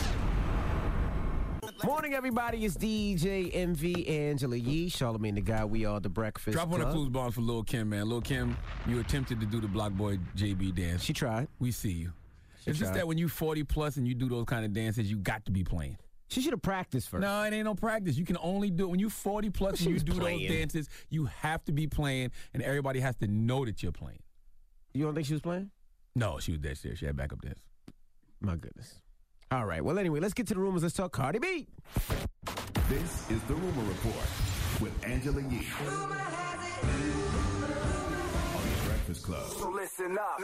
Morning, everybody. It's D J M V, Angela Yee, Charlamagne the Guy. We are The Breakfast Drop Club. one of clues bombs for Lil' Kim, man. Lil' Kim, you attempted to do the Block Boy J B dance. She tried. We see you. She it's just tried. that when you forty plus and you do those kind of dances, you got to be playing. She should have practiced first. No, it ain't no practice. You can only do it when you forty plus She and you was do playing. those dances. You have to be playing, and everybody has to know that you're playing. You don't think she was playing? No, she was dead serious. She had backup dance. My goodness. All right. Well, anyway, let's get to the rumors. Let's talk Cardi B. This is the Rumor Report with Angela Yee. On The Breakfast Club. So listen up.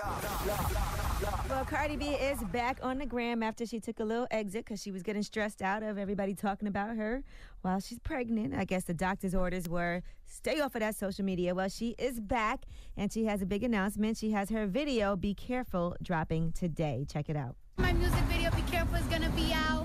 Well, Cardi B is back on the gram after she took a little exit because she was getting stressed out of everybody talking about her while she's pregnant. I guess the doctor's orders were stay off of that social media. Well, she is back and she has a big announcement. She has her video, Be Careful, dropping today. Check it out. My music video, Be Careful, is gonna be out.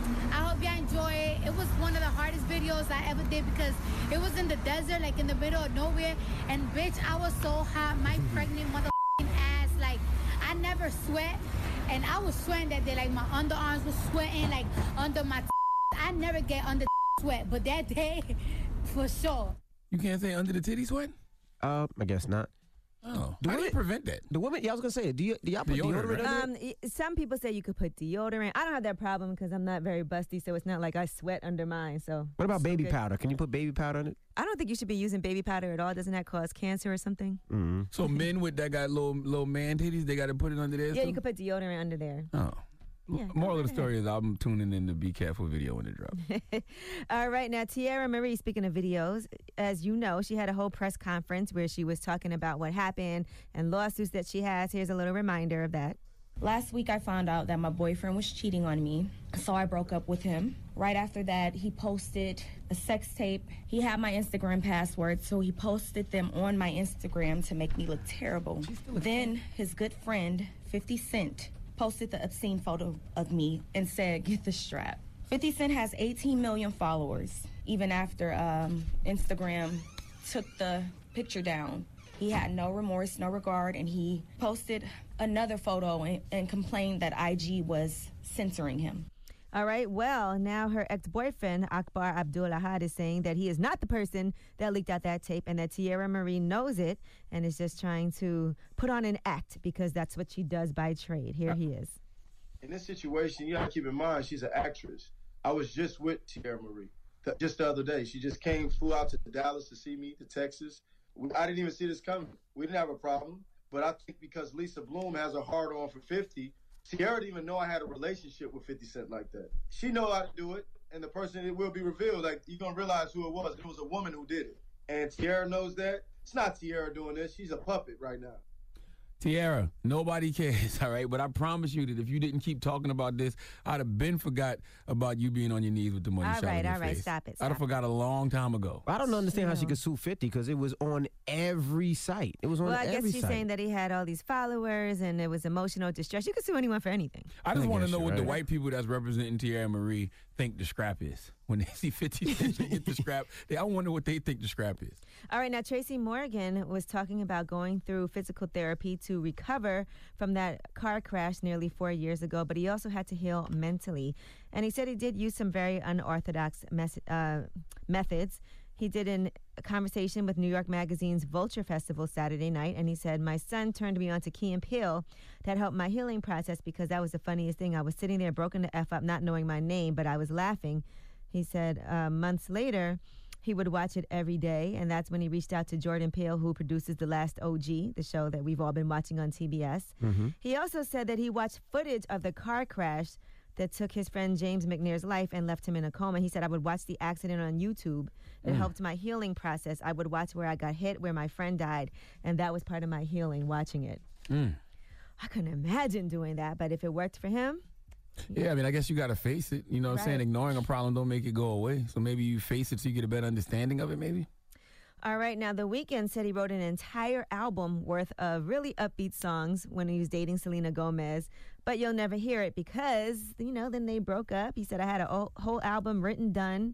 I hope y'all enjoy it. It was one of the hardest videos I ever did because it was in the desert, like in the middle of nowhere. And bitch, I was so hot, my pregnant mother ass. Like, I never sweat. And I was sweating that day, like my underarms was sweating, like under my I never get under sweat, but that day, for sure. You can't say under the titty sweat? Uh, I guess not. Oh, Do how do you it- prevent that? The women, yeah, I was going to say, do, you, do y'all put deodorant, Deodorant, right? under it? Um, y- some people say you could put deodorant. I don't have that problem because I'm not very busty, so it's not like I sweat under mine. So What about it's baby okay. powder? Can you put baby powder on it? I don't think you should be using baby powder at all. Doesn't that cause cancer or something? Mm-hmm. So men with that got little little man titties, they got to put it under there. Yeah, too? you could put deodorant under there. Oh. Yeah, Moral of the story is I'm tuning in to Be Careful video when it drops. All right, now Tierra Marie, speaking of videos, as you know, she had a whole press conference where she was talking about what happened and lawsuits that she has. Here's a little reminder of that. Last week, I found out that my boyfriend was cheating on me, so I broke up with him. Right after that, he posted a sex tape. He had my Instagram password, so he posted them on my Instagram to make me look terrible. Then his good friend, fifty Cent, posted the obscene photo of me and said, get the strap. fifty Cent has eighteen million followers, even after um, Instagram took the picture down. He had no remorse, no regard, and he posted another photo and, and complained that I G was censoring him. All right, well, now her ex-boyfriend, Akbar Abdul Ahad, is saying that he is not the person that leaked out that tape and that Tierra Marie knows it and is just trying to put on an act because that's what she does by trade. Here he is. In this situation, you gotta keep in mind she's an actress. I was just with Tierra Marie th- just the other day. She just came, flew out to Dallas to see me, to Texas. We, I didn't even see this coming. We didn't have a problem. But I think because Lisa Bloom has a hard on for fifty, Tierra didn't even know I had a relationship with fifty Cent like that. She know how to do it, and the person, it will be revealed. Like, you're gonna realize who it was. It was a woman who did it. And Tierra knows that. It's not Tierra doing this. She's a puppet right now. Tierra, nobody cares, all right? But I promise you that if you didn't keep talking about this, I'd have been forgot about you being on your knees with the money All shot right, in your all right, face. stop it, I'd have stop forgot a long time ago. I don't understand how she could sue fifty because it was on every site. It was on Well, I every guess she's site. saying that he had all these followers and it was emotional distress. You could sue anyone for anything. I just I want to guess know you're what the right. white people that's representing Tierra Marie think the scrap is. When they see fifty Cent get the scrap, they, I wonder what they think the scrap is. All right, now Tracy Morgan was talking about going through physical therapy to recover from that car crash nearly four years ago, but he also had to heal mentally. And he said he did use some very unorthodox mes- uh, methods. He did in a conversation with New York Magazine's Vulture Festival Saturday night, and he said, my son turned me on to Key and Peele. That helped my healing process because that was the funniest thing. I was sitting there broken the F up, not knowing my name, but I was laughing. He said uh, months later, he would watch it every day, and that's when he reached out to Jordan Peele, who produces The Last O G, the show that we've all been watching on T B S. Mm-hmm. He also said that he watched footage of the car crash that took his friend James McNair's life and left him in a coma. He said, I would watch the accident on YouTube. It Mm. helped my healing process. I would watch where I got hit, where my friend died, and that was part of my healing, watching it. Mm. I couldn't imagine doing that, but if it worked for him, Yeah, I mean, I guess you got to face it. You know what I'm saying? Right. Ignoring a problem don't make it go away. So maybe you face it so you get a better understanding of it, maybe? all right, now The Weeknd said he wrote an entire album worth of really upbeat songs when he was dating Selena Gomez, but you'll never hear it because, you know, then they broke up. He said, I had a whole- whole album written, done,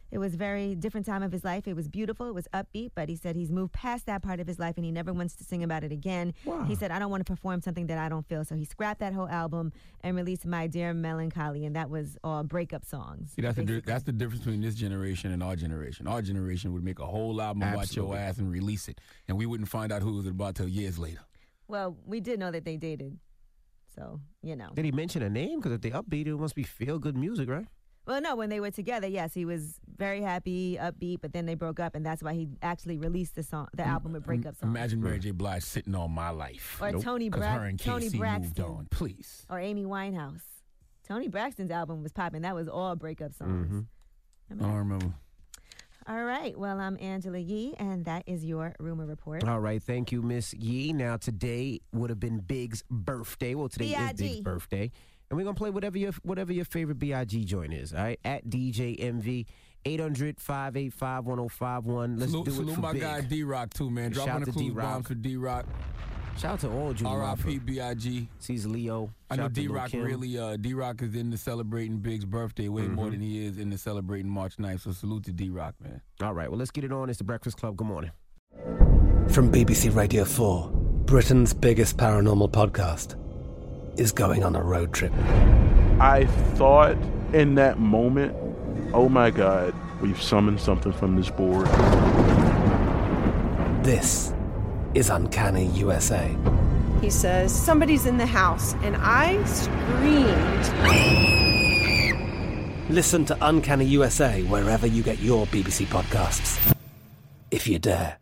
It was a very different time of his life. It was beautiful. It was upbeat, but he said he's moved past that part of his life and he never wants to sing about it again. Wow. He said, I don't want to perform something that I don't feel. So he scrapped that whole album and released My Dear Melancholy, and that was all breakup songs. See, that's the, di- that's the difference between this generation and our generation. Our generation would make a whole album about Absolutely. your ass and release it, and we wouldn't find out who it was about till years later. Well, we did know that they dated. So, you know. Did he mention a name? Because if they upbeat, it must be feel-good music, right? Well, no, when they were together, yes, he was very happy, upbeat, but then they broke up, and that's why he actually released the song, the album with breakup songs. Imagine Mary J. Blige sitting on My Life. Or Tony, Because Bra- her and Tony K C Braxton. moved on. Please. Or Amy Winehouse. Tony Braxton's album was popping. That was all breakup songs. Mm-hmm. I don't remember. All right. Well, I'm Angela Yee, and that is your rumor report. All right, thank you, Miss Yee. Now, today would have been Big's birthday. Well, today B I G is Big's birthday. And we're going to play whatever your whatever your favorite B I G joint is, all right? At D J M V, eight hundred, five eight five, one oh five one. Let's salute, do it salute for my Big. guy D-Rock, too, man. Drop Shout on the to clues D-Rock. bombs for D-Rock. Shout out to all Junior R I P Mafia. B I G. Sees Leo. I Shout know out to Lil' D-Rock Kim. really, uh, D-Rock is into celebrating Big's birthday way more Mhm. than he is into celebrating March ninth, so salute to D-Rock, man. All right, well, let's get it on. It's The Breakfast Club. Good morning. From B B C Radio four, Britain's biggest paranormal podcast is going on a road trip. I thought in that moment, oh my God, we've summoned something from this board. This is Uncanny U S A. He says, somebody's in the house, and I screamed. Listen to Uncanny U S A wherever you get your B B C podcasts, if you dare.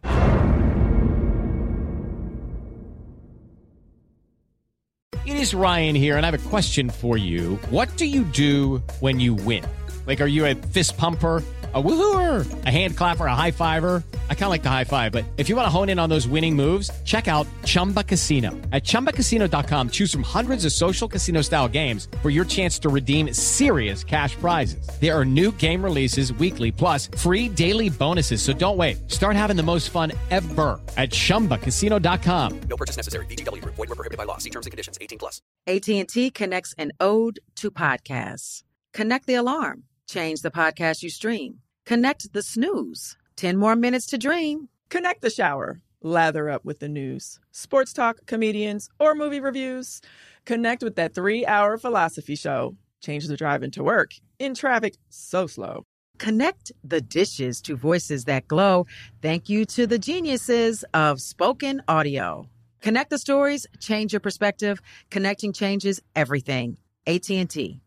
It is Ryan here, and I have a question for you. What do you do when you win? Like, are you a fist pumper, a woo-hooer, a hand clapper, a high-fiver? I kind of like the high-five, but if you want to hone in on those winning moves, check out Chumba Casino. At Chumba Casino dot com, choose from hundreds of social casino-style games for your chance to redeem serious cash prizes. There are new game releases weekly, plus free daily bonuses, so don't wait. Start having the most fun ever at Chumba Casino dot com. No purchase necessary. V G W. Void where prohibited by law. See terms and conditions. eighteen plus. A T and T connects an ode to podcasts. Connect the alarm. Change the podcast you stream. Connect the snooze. ten more minutes to dream. Connect the shower. Lather up with the news. Sports talk, comedians, or movie reviews. Connect with that three-hour philosophy show. Change the drive into work. In traffic so slow. Connect the dishes to voices that glow. Thank you to the geniuses of spoken audio. Connect the stories. Change your perspective. Connecting changes everything. A T and T.